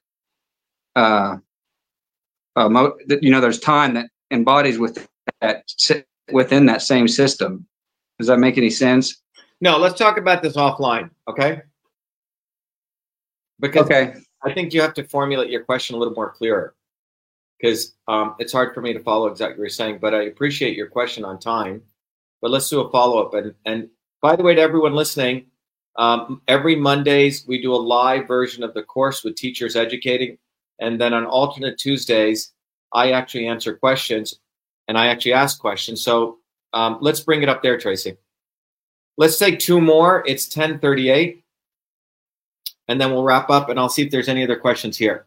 There's time that embodies within that same system. Does that make any sense? No, let's talk about this offline, okay? Because I think you have to formulate your question a little more clearer, because it's hard for me to follow exactly what you're saying, but I appreciate your question on time. But let's do a follow-up. And by the way, to everyone listening, every Mondays we do a live version of the course with Teachers Educating. And then on alternate Tuesdays, I actually answer questions and I actually ask questions. So let's bring it up there, Tracy. Let's take 2 more. It's 10:38. And then we'll wrap up and I'll see if there's any other questions here.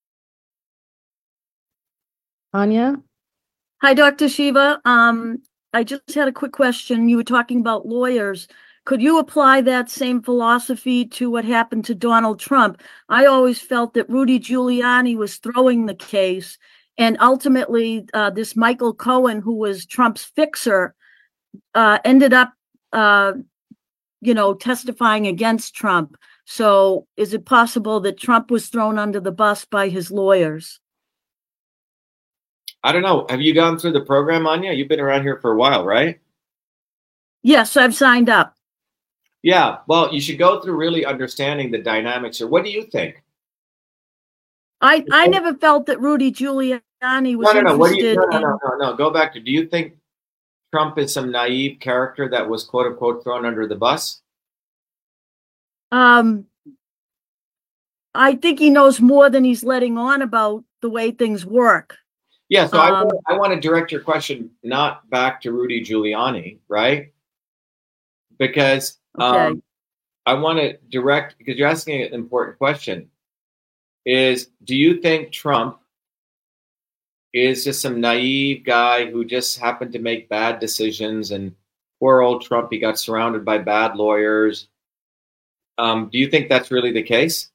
Anya? Hi, Dr. Shiva. I just had a quick question. You were talking about lawyers. Could you apply that same philosophy to what happened to Donald Trump? I always felt that Rudy Giuliani was throwing the case, and ultimately this Michael Cohen, who was Trump's fixer, ended up, testifying against Trump. So is it possible that Trump was thrown under the bus by his lawyers? I don't know. Have you gone through the program, Anya? You've been around here for a while, right? Yes, I've signed up. Yeah, well, you should go through really understanding the dynamics here. What do you think? I never felt that Rudy Giuliani was interested in... No. Go back to, do you think Trump is some naive character that was quote unquote thrown under the bus? I think he knows more than he's letting on about the way things work. Yeah, so I want to direct your question not back to Rudy Giuliani, right? Because I want to direct, because you're asking an important question, is do you think Trump is just some naive guy who just happened to make bad decisions, and poor old Trump, he got surrounded by bad lawyers? Do you think that's really the case?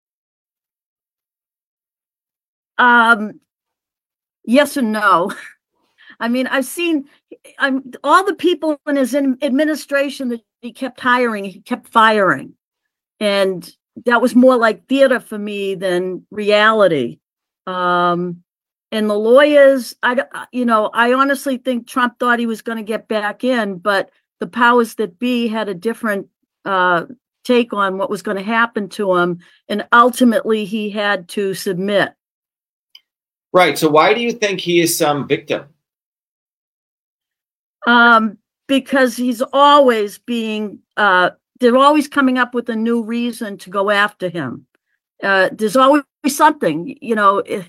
Yes and no. I mean, I've seen all the people in his administration that he kept hiring, he kept firing. And that was more like theater for me than reality. And the lawyers, I honestly think Trump thought he was going to get back in, but the powers that be had a different take on what was going to happen to him. And ultimately, he had to submit. Right. So why do you think he is some victim? Because he's always being, they're always coming up with a new reason to go after him. There's always something, if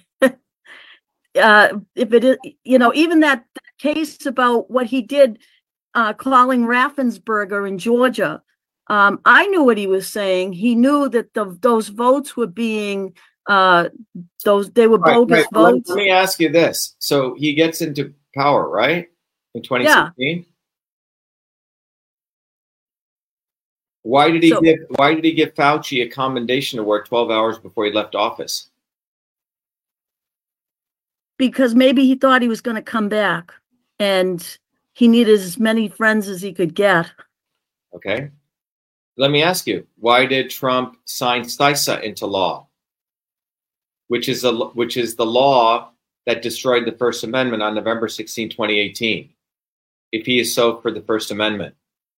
it is, even that case about what he did, calling Raffensperger in Georgia. I knew what he was saying. He knew that those votes were being, they were bogus votes. Let me ask you this. So he gets into power, right? In 2016? Yeah. Why did he give Fauci a commendation award 12 hours before he left office? Because maybe he thought he was going to come back and he needed as many friends as he could get. Okay. Let me ask you, why did Trump sign STISA into law? Which is the law that destroyed the First Amendment on November 16, 2018. If he is so for the First Amendment.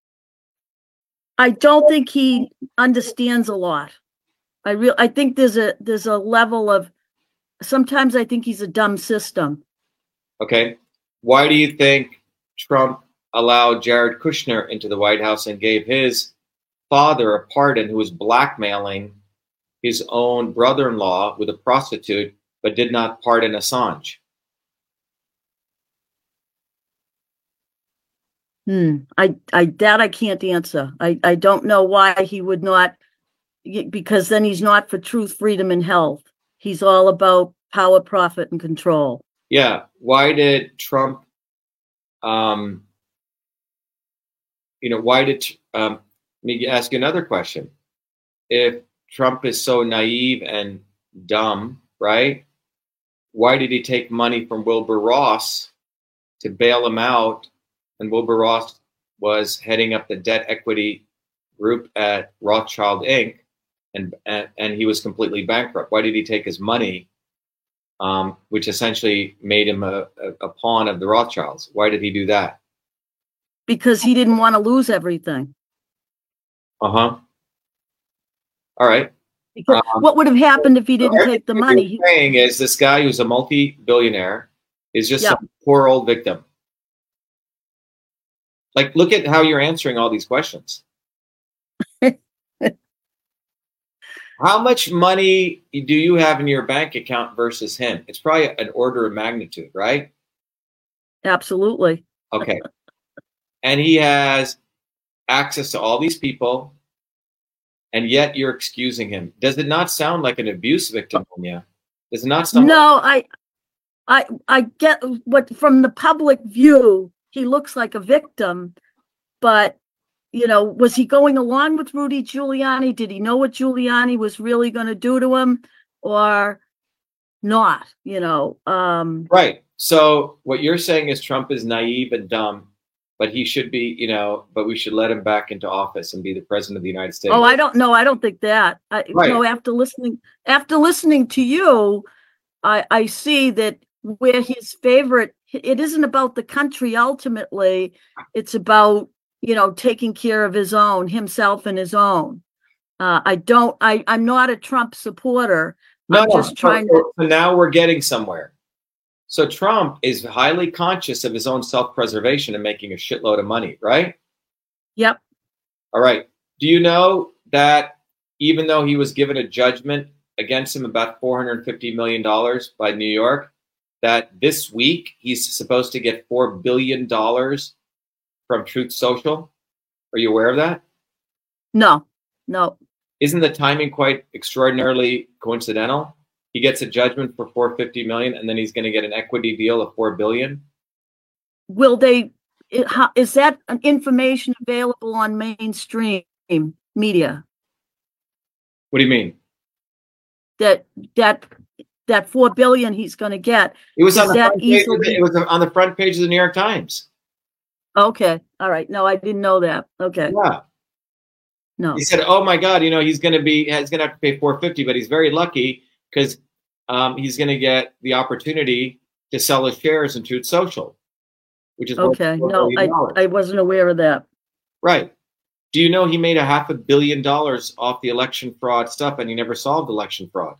I don't think he understands a lot. I think there's a level of sometimes I think he's a dumb system. Okay. Why do you think Trump allowed Jared Kushner into the White House and gave his father a pardon, who was blackmailing his own brother-in-law with a prostitute, but did not pardon Assange? I can't answer. I don't know why he would not, because then he's not for truth, freedom, and health. He's all about power, profit, and control. Yeah. Why did Trump, let me ask you another question. If Trump is so naive and dumb, right? Why did he take money from Wilbur Ross to bail him out? And Wilbur Ross was heading up the debt equity group at Rothschild Inc. And he was completely bankrupt. Why did he take his money, which essentially made him a pawn of the Rothschilds? Why did he do that? Because he didn't want to lose everything. Uh-huh. All right. What would have happened if he didn't take the money? What you're saying is this guy who's a multi-billionaire is just some poor old victim. Like, look at how you're answering all these questions. How much money do you have in your bank account versus him? It's probably an order of magnitude, right? Absolutely. Okay. And he has access to all these people, and yet you're excusing him. Does it not sound like an abuse victim? Yeah. Does it not sound? No, I get what from the public view, he looks like a victim, but was he going along with Rudy Giuliani? Did he know what Giuliani was really going to do to him or not? Right. So what you're saying is Trump is naive and dumb, but he should be, but we should let him back into office and be the president of the United States. Oh, I don't know. I don't think that. Right. No, after listening to you, I see that where his favorite, it isn't about the country ultimately. It's about, taking care of himself and his own. I'm not a Trump supporter. I'm just trying to. So now we're getting somewhere. So Trump is highly conscious of his own self-preservation and making a shitload of money, right? Yep. All right. Do you know that even though he was given a judgment against him about $450 million by New York, that this week he's supposed to get $4 billion from Truth Social? Are you aware of that? No. Isn't the timing quite extraordinarily coincidental? He gets a judgment for $450 million, and then he's going to get an equity deal of $4 billion. Will they? Is that information available on mainstream media? What do you mean? That $4 billion he's going to get. It was on the front page. It was on the front page of the New York Times. Okay. All right. No, I didn't know that. Okay. Yeah. No. He said, "Oh my God, he's going to have to pay $450, but he's very lucky because he's going to get the opportunity to sell his shares in Truth Social, which is okay. No, I wasn't aware of that. Right. Do you know he made $500 million off the election fraud stuff, and he never solved election fraud?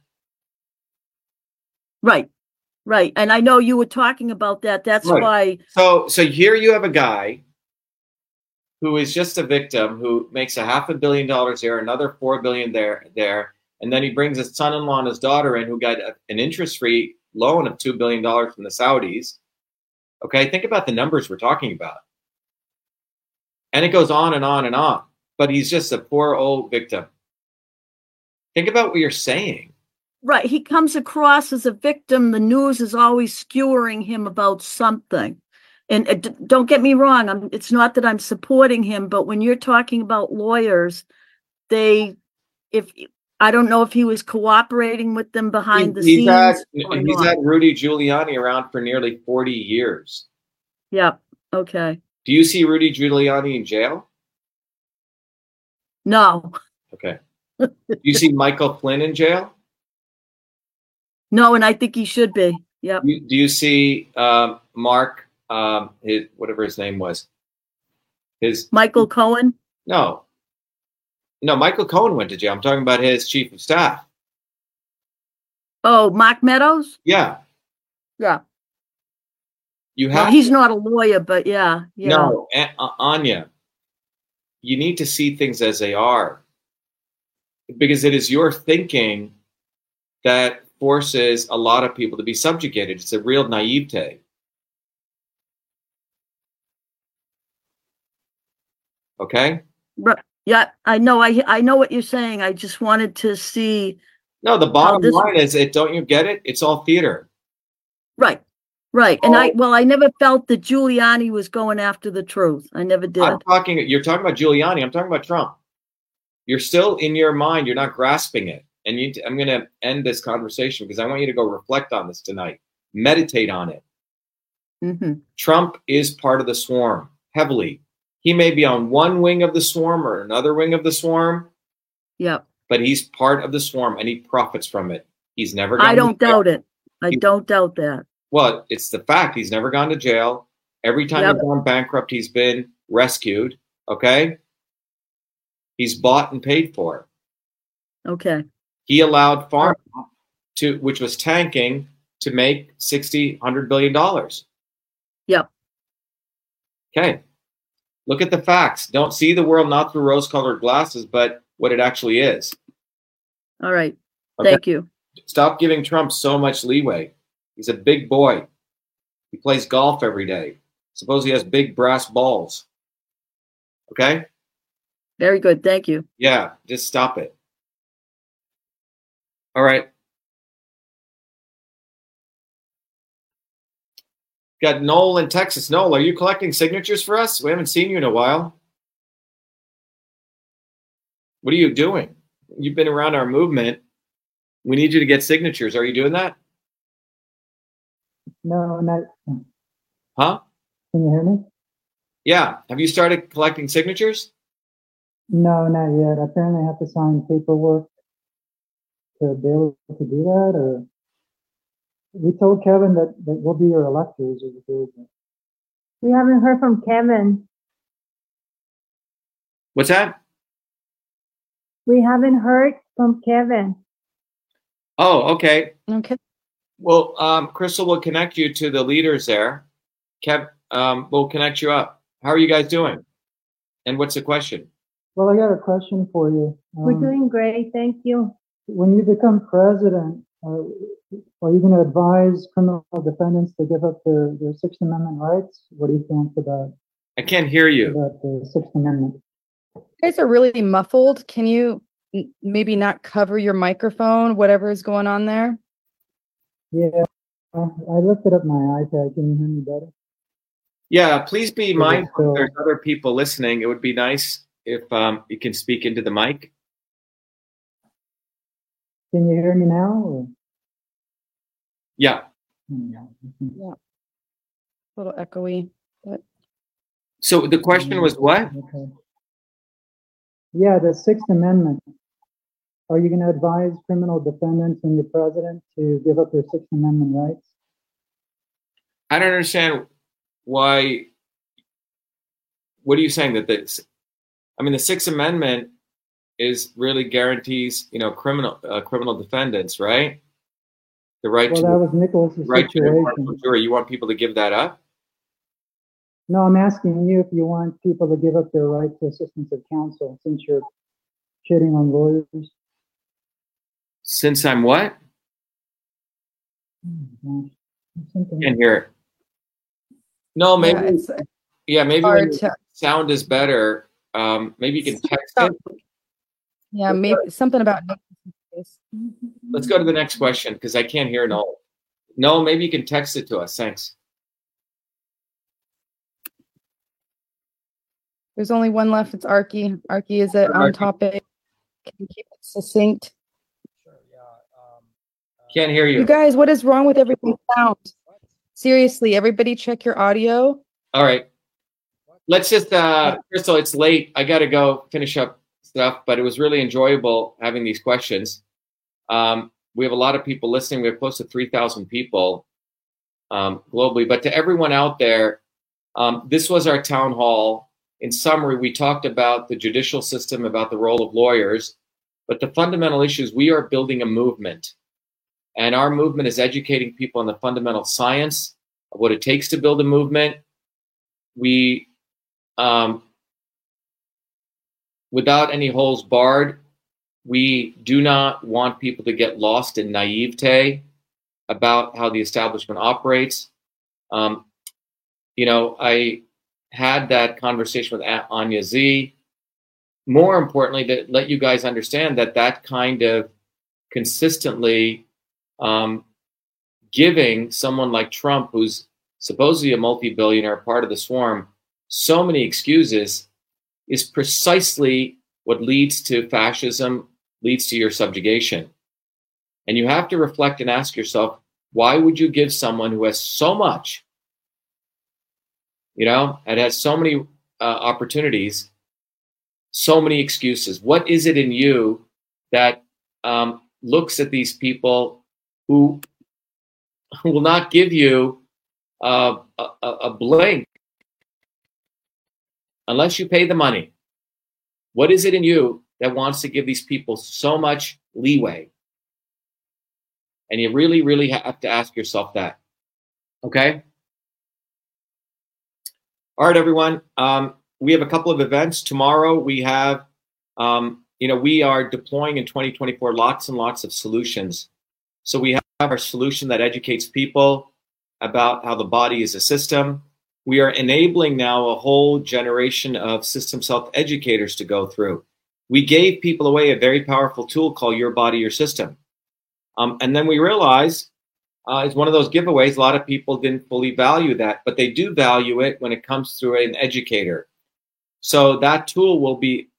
Right. And I know you were talking about that. That's right. why. So here you have a guy who is just a victim who makes $500 million there, another $4 billion there, and then he brings his son-in-law and his daughter in, who got an interest-free loan of $2 billion from the Saudis. Okay, think about the numbers we're talking about, and it goes on and on and on. But he's just a poor old victim. Think about what you're saying. Right. He comes across as a victim. The news is always skewering him about something. And don't get me wrong. It's not that I'm supporting him, but when you're talking about lawyers, I don't know if he was cooperating with them behind the scenes. He's had Rudy Giuliani around for nearly 40 years. Yep. Okay. Do you see Rudy Giuliani in jail? No. Okay. Do you see Michael Flynn in jail? No, and I think he should be. Yep. Do you see Mark, whatever his name was? Michael Cohen? No, Michael Cohen went to jail. I'm talking about his chief of staff. Oh, Mark Meadows? Yeah. Yeah. You Well, have he's not a lawyer, but yeah. No, Anya, you need to see things as they are, because it is your thinking that forces a lot of people to be subjugated. It's a real naivete. Okay? Right. Yeah, I know. I know what you're saying. I just wanted to see. No, the bottom this- line is, don't you get it? It's all theater. Right. Right. And I never felt that Giuliani was going after the truth. I never did. You're talking about Giuliani. I'm talking about Trump. You're still in your mind. You're not grasping it. And I'm going to end this conversation because I want you to go reflect on this tonight. Meditate on it. Mm-hmm. Trump is part of the swarm heavily. He may be on one wing of the swarm or another wing of the swarm. Yep. But he's part of the swarm and he profits from it. He's never. I don't doubt it. I don't doubt that. Well, it's the fact he's never gone to jail. Every time he's gone bankrupt, he's been rescued. Okay. He's bought and paid for. Okay. He allowed Pharma which was tanking, to make $100 billion. Yep. Okay. Look at the facts. Don't see the world not through rose-colored glasses, but what it actually is. All right. Okay? Thank you. Stop giving Trump so much leeway. He's a big boy. He plays golf every day. Suppose he has big brass balls. Okay? Very good. Thank you. Yeah, just stop it. All right. Got Noel in Texas. Noel, are you collecting signatures for us? We haven't seen you in a while. What are you doing? You've been around our movement. We need you to get signatures. Are you doing that? No, not. Huh? Can you hear me? Yeah. Have you started collecting signatures? No, not yet. Apparently, I have to sign paperwork to be able to do that. Or we told Kevin that we'll be your electors. We haven't heard from Kevin. What's that? We haven't heard from Kevin. Oh, okay. Okay. Well, Crystal will connect you to the leaders there. Kev, we'll connect you up. How are you guys doing? And what's the question? Well, I got a question for you. We're doing great, thank you. When you become president, are you going to advise criminal defendants to give up their Sixth Amendment rights? What do you think about? I can't hear you. About the Sixth Amendment. You guys are really muffled. Can you maybe not cover your microphone, whatever is going on there? Yeah, I lifted up my iPad. Can you hear me better? Yeah, please be mindful. There's other people listening. It would be nice if you can speak into the mic. Can you hear me now? Or? Yeah. Yeah. A little echoey. But... So the question was what? Okay. Yeah, the Sixth Amendment. Are you going to advise criminal defendants and the president to give up their Sixth Amendment rights? I don't understand why. What are you saying that this? I mean, the Sixth Amendment is really guarantees, criminal defendants, right? The right well, to that was Nicholas's right situation. to jury. You want people to give that up? No, I'm asking you if you want people to give up their right to assistance of counsel, since you're shitting on lawyers. Since I'm what? Can't hear it. No, maybe. Yeah, maybe when sound is better. Maybe you can text it. Yeah, maybe something about. Let's go to the next question because I can't hear Noel. No, maybe you can text it to us. Thanks. There's only one left. It's Arky. Arky, is it on topic? Can you keep it succinct? Can't hear you. You guys, what is wrong with everything sound? Seriously, everybody check your audio. All right. Let's just, Crystal, it's late. I got to go finish up stuff, but it was really enjoyable having these questions. We have a lot of people listening. We have close to 3,000 people globally. But to everyone out there, this was our town hall. In summary, we talked about the judicial system, about the role of lawyers, but the fundamental issue is we are building a movement. And our movement is educating people on the fundamental science of what it takes to build a movement. We, without any holes barred, we do not want people to get lost in naivete about how the establishment operates. I had that conversation with Anya Z. More importantly, to let you guys understand that kind of consistently giving someone like Trump, who's supposedly a multi-billionaire, part of the swarm, so many excuses is precisely what leads to fascism, leads to your subjugation. And you have to reflect and ask yourself, why would you give someone who has so much, and has so many opportunities, so many excuses? What is it in you that looks at these people who will not give you a blink unless you pay the money? What is it in you that wants to give these people so much leeway? And you really, really have to ask yourself that. Okay? All right, everyone. We have a couple of events. Tomorrow we have, we are deploying in 2024 lots and lots of solutions. So we have our solution that educates people about how the body is a system. We are enabling now a whole generation of systems health educators to go through. We gave people away a very powerful tool called Your Body, Your System. And then we realized it's one of those giveaways. A lot of people didn't fully value that, but they do value it when it comes through an educator. So that tool will be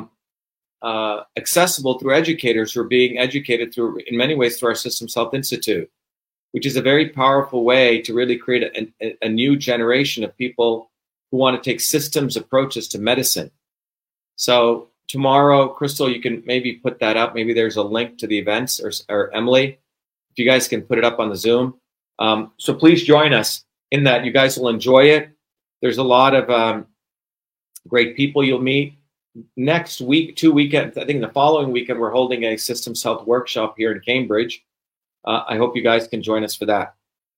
accessible through educators who are being educated through, in many ways, through our Systems Health Institute, which is a very powerful way to really create a new generation of people who want to take systems approaches to medicine. So tomorrow, Crystal, you can maybe put that up. Maybe there's a link to the events, or Emily, if you guys can put it up on the Zoom. So please join us in that. You guys will enjoy it. There's a lot of great people you'll meet. Next week, 2 weekends, I think the following weekend, we're holding a Systems Health workshop here in Cambridge. I hope you guys can join us for that.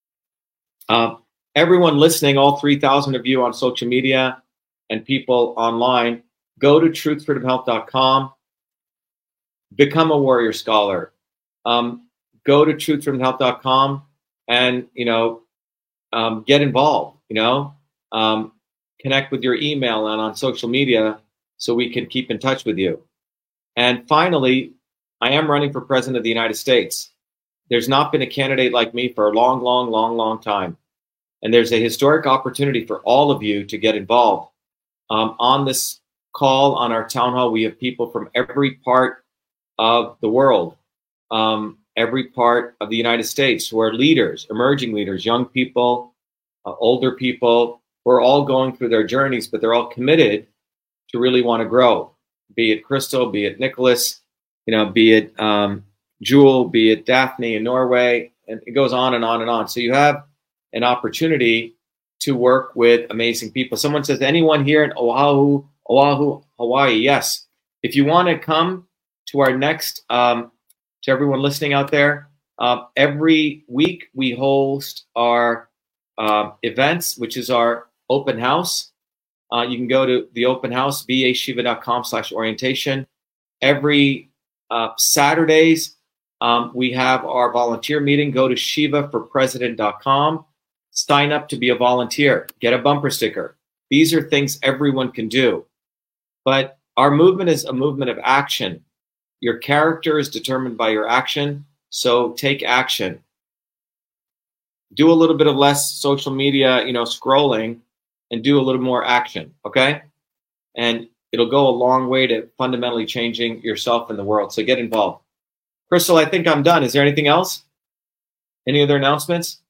Everyone listening, all 3,000 of you on social media and people online, go to truthfreedomhealth.com, become a warrior scholar. Go to truthfreedomhealth.com and, get involved, connect with your email and on social media so we can keep in touch with you. And finally, I am running for president of the United States. There's not been a candidate like me for a long, long, long, long time. And there's a historic opportunity for all of you to get involved. On this call, on our town hall, we have people from every part of the world, every part of the United States who are leaders, emerging leaders, young people, older people, who are all going through their journeys, but they're all committed to really want to grow, be it Crystal, be it Nicholas, be it Jewel, be it Daphne in Norway, and it goes on and on and on. So you have an opportunity to work with amazing people. Someone says, anyone here in Oahu, Hawaii? Yes. If you want to come to our next, to everyone listening out there, every week we host our events, which is our open house. You can go to the open house, vashiva.com/orientation. Every Saturdays, we have our volunteer meeting. Go to shivaforpresident.com. Sign up to be a volunteer. Get a bumper sticker. These are things everyone can do. But our movement is a movement of action. Your character is determined by your action, so take action. Do a little bit of less social media, scrolling, and do a little more action, okay? And it'll go a long way to fundamentally changing yourself and the world. So get involved. Crystal, I think I'm done. Is there anything else? Any other announcements?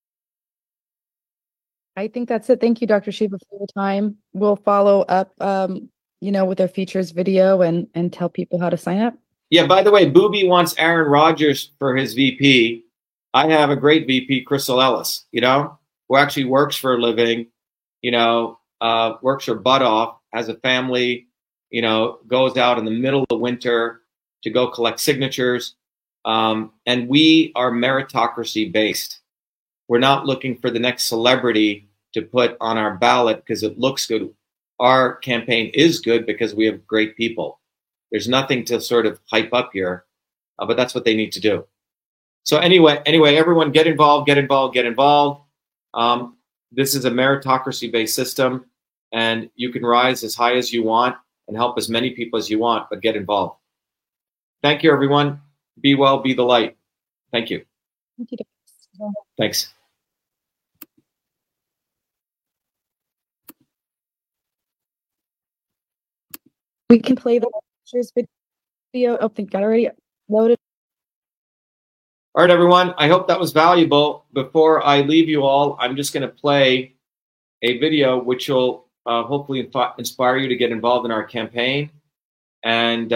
I think that's it. Thank you, Dr. Shiva, for your time. We'll follow up, with our features video and tell people how to sign up. Yeah, by the way, Booby wants Aaron Rodgers for his VP. I have a great VP, Crystal Ellis, who actually works for a living, works her butt off, has a family, goes out in the middle of the winter to go collect signatures. And we are meritocracy based. We're not looking for the next celebrity to put on our ballot because it looks good. Our campaign is good because we have great people. There's nothing to sort of hype up here, but that's what they need to do. So anyway, everyone get involved. This is a meritocracy-based system, and you can rise as high as you want and help as many people as you want, but get involved. Thank you, everyone. Be well, be the light. Thank you. Thank you. Thanks. We can play the lectures video. Oh, think got already loaded. All right, everyone. I hope that was valuable. Before I leave you all, I'm just going to play a video which will hopefully inspire you to get involved in our campaign and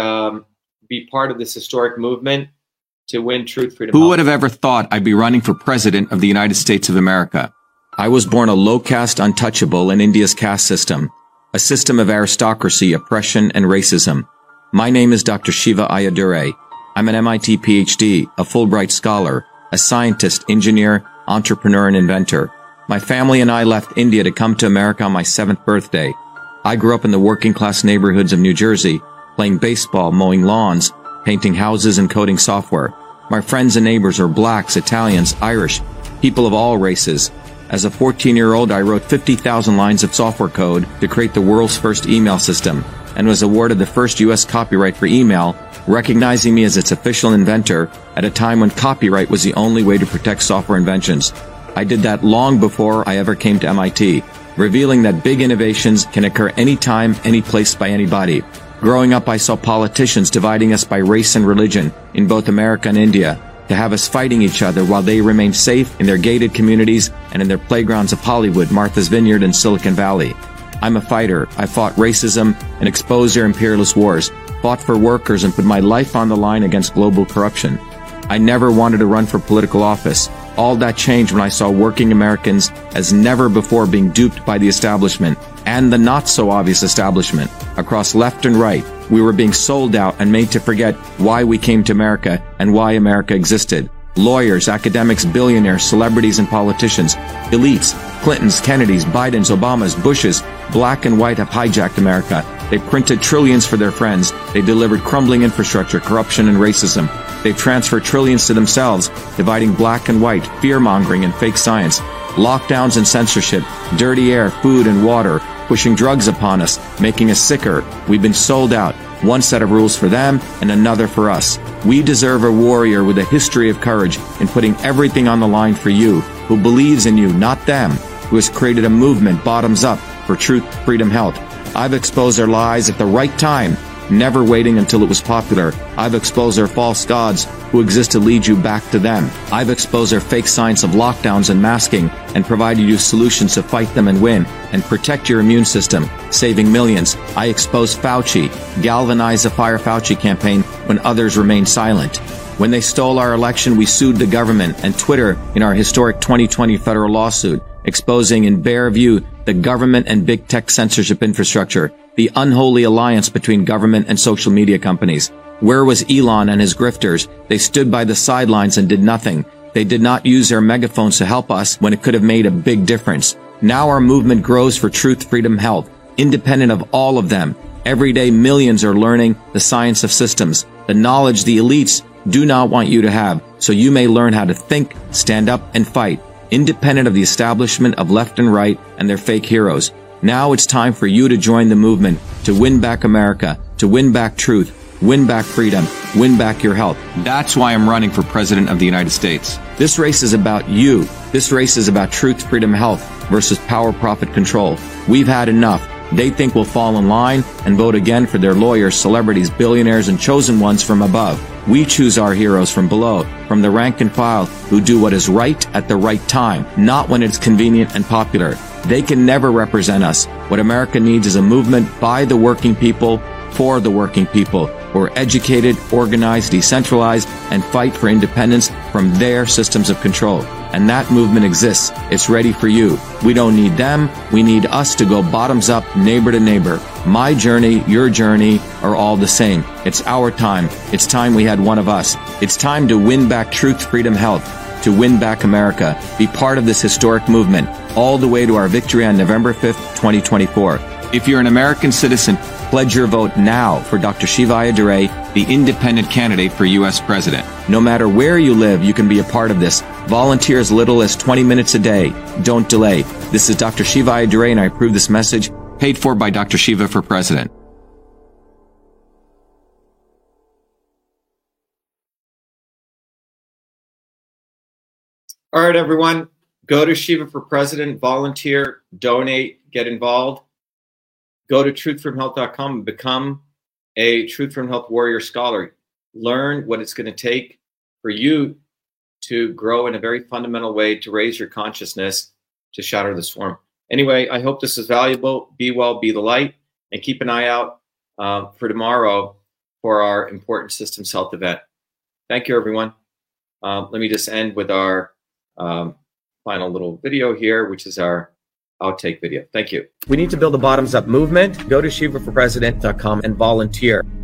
be part of this historic movement to win truth, freedom. Who would have ever thought I'd be running for president of the United States of America? I was born a low caste untouchable in India's caste system, a system of aristocracy, oppression, and racism. My name is Dr. Shiva Ayyadurai. I'm an MIT PhD, a Fulbright scholar, a scientist, engineer, entrepreneur, and inventor. My family and I left India to come to America on my 7th birthday. I grew up in the working-class neighborhoods of New Jersey, playing baseball, mowing lawns, painting houses, and coding software. My friends and neighbors are blacks, Italians, Irish, people of all races. As a 14-year-old, I wrote 50,000 lines of software code to create the world's first email system, and was awarded the first U.S. copyright for email, recognizing me as its official inventor at a time when copyright was the only way to protect software inventions. I did that long before I ever came to MIT, revealing that big innovations can occur anytime, any place, by anybody. Growing up, I saw politicians dividing us by race and religion in both America and India, to have us fighting each other while they remained safe in their gated communities and in their playgrounds of Hollywood, Martha's Vineyard, and Silicon Valley. I'm a fighter. I fought racism and exposed their imperialist wars, fought for workers, and put my life on the line against global corruption. I never wanted to run for political office. All that changed when I saw working Americans as never before being duped by the establishment, and the not-so-obvious establishment. Across left and right, we were being sold out and made to forget why we came to America and why America existed. Lawyers, academics, billionaires, celebrities, and politicians, elites, Clintons, Kennedys, Bidens, Obamas, Bushes, black and white have hijacked America. They printed trillions for their friends. They delivered crumbling infrastructure, corruption, and racism. They've transferred trillions to themselves, dividing black and white, fear-mongering, and fake science. Lockdowns and censorship, dirty air, food, and water, pushing drugs upon us, making us sicker. We've been sold out. One set of rules for them and another for us. We deserve a warrior with a history of courage in putting everything on the line for you, who believes in you, not them, who has created a movement bottoms up for truth, freedom, health. I've exposed their lies at the right time, never waiting until it was popular. I've exposed their false gods who exist to lead you back to them. I've exposed their fake science of lockdowns and masking and provided you solutions to fight them and win and protect your immune system, saving millions. I exposed Fauci, galvanized the Fire Fauci campaign when others remained silent. When they stole our election, we sued the government and Twitter in our historic 2020 federal lawsuit, exposing in bare view the government and big tech censorship infrastructure, the unholy alliance between government and social media companies. Where was Elon and his grifters? They stood by the sidelines and did nothing. They did not use their megaphones to help us when it could have made a big difference. Now our movement grows for truth, freedom, health, independent of all of them. Every day millions are learning the science of systems, the knowledge the elites do not want you to have, so you may learn how to think, stand up, and fight, independent of the establishment of left and right and their fake heroes. Now it's time for you to join the movement, to win back America, to win back truth, win back freedom, win back your health. That's why I'm running for President of the United States. This race is about you. This race is about truth, freedom, health versus power, profit, control. We've had enough. They think we'll fall in line and vote again for their lawyers, celebrities, billionaires, and chosen ones from above. We choose our heroes from below, from the rank and file, who do what is right at the right time, not when it's convenient and popular. They can never represent us. What America needs is a movement by the working people, for the working people, who are educated, organized, decentralized, and fight for independence from their systems of control. and that movement exists. It's ready for you. We don't need them. We need us to go bottoms up, neighbor to neighbor. My journey, your journey are all the same. It's our time. It's time we had one of us. It's time to win back truth, freedom, health, to win back America. Be part of this historic movement all the way to our victory on November 5th, 2024. If you're an American citizen, pledge your vote now for Dr. Shiva Ayyadurai, the independent candidate for U.S. President. No matter where you live, you can be a part of this. Volunteer as little as 20 minutes a day. Don't delay. This is Dr. Shiva Ayyadurai, and I approve this message, paid for by Dr. Shiva for President. All right, everyone. Go to Shiva for President, volunteer, donate, get involved. Go to truthfromhealth.com and become a Truth from Health Warrior Scholar. Learn what it's going to take for you to grow in a very fundamental way to raise your consciousness to shatter the swarm. Anyway, I hope this is valuable. Be well, be the light, and keep an eye out for tomorrow for our important systems health event. Thank you, everyone. Let me just end with our final little video here, which is our outtake video. Thank you. We need to build a bottoms-up movement. Go to ShivaForPresident.com and volunteer.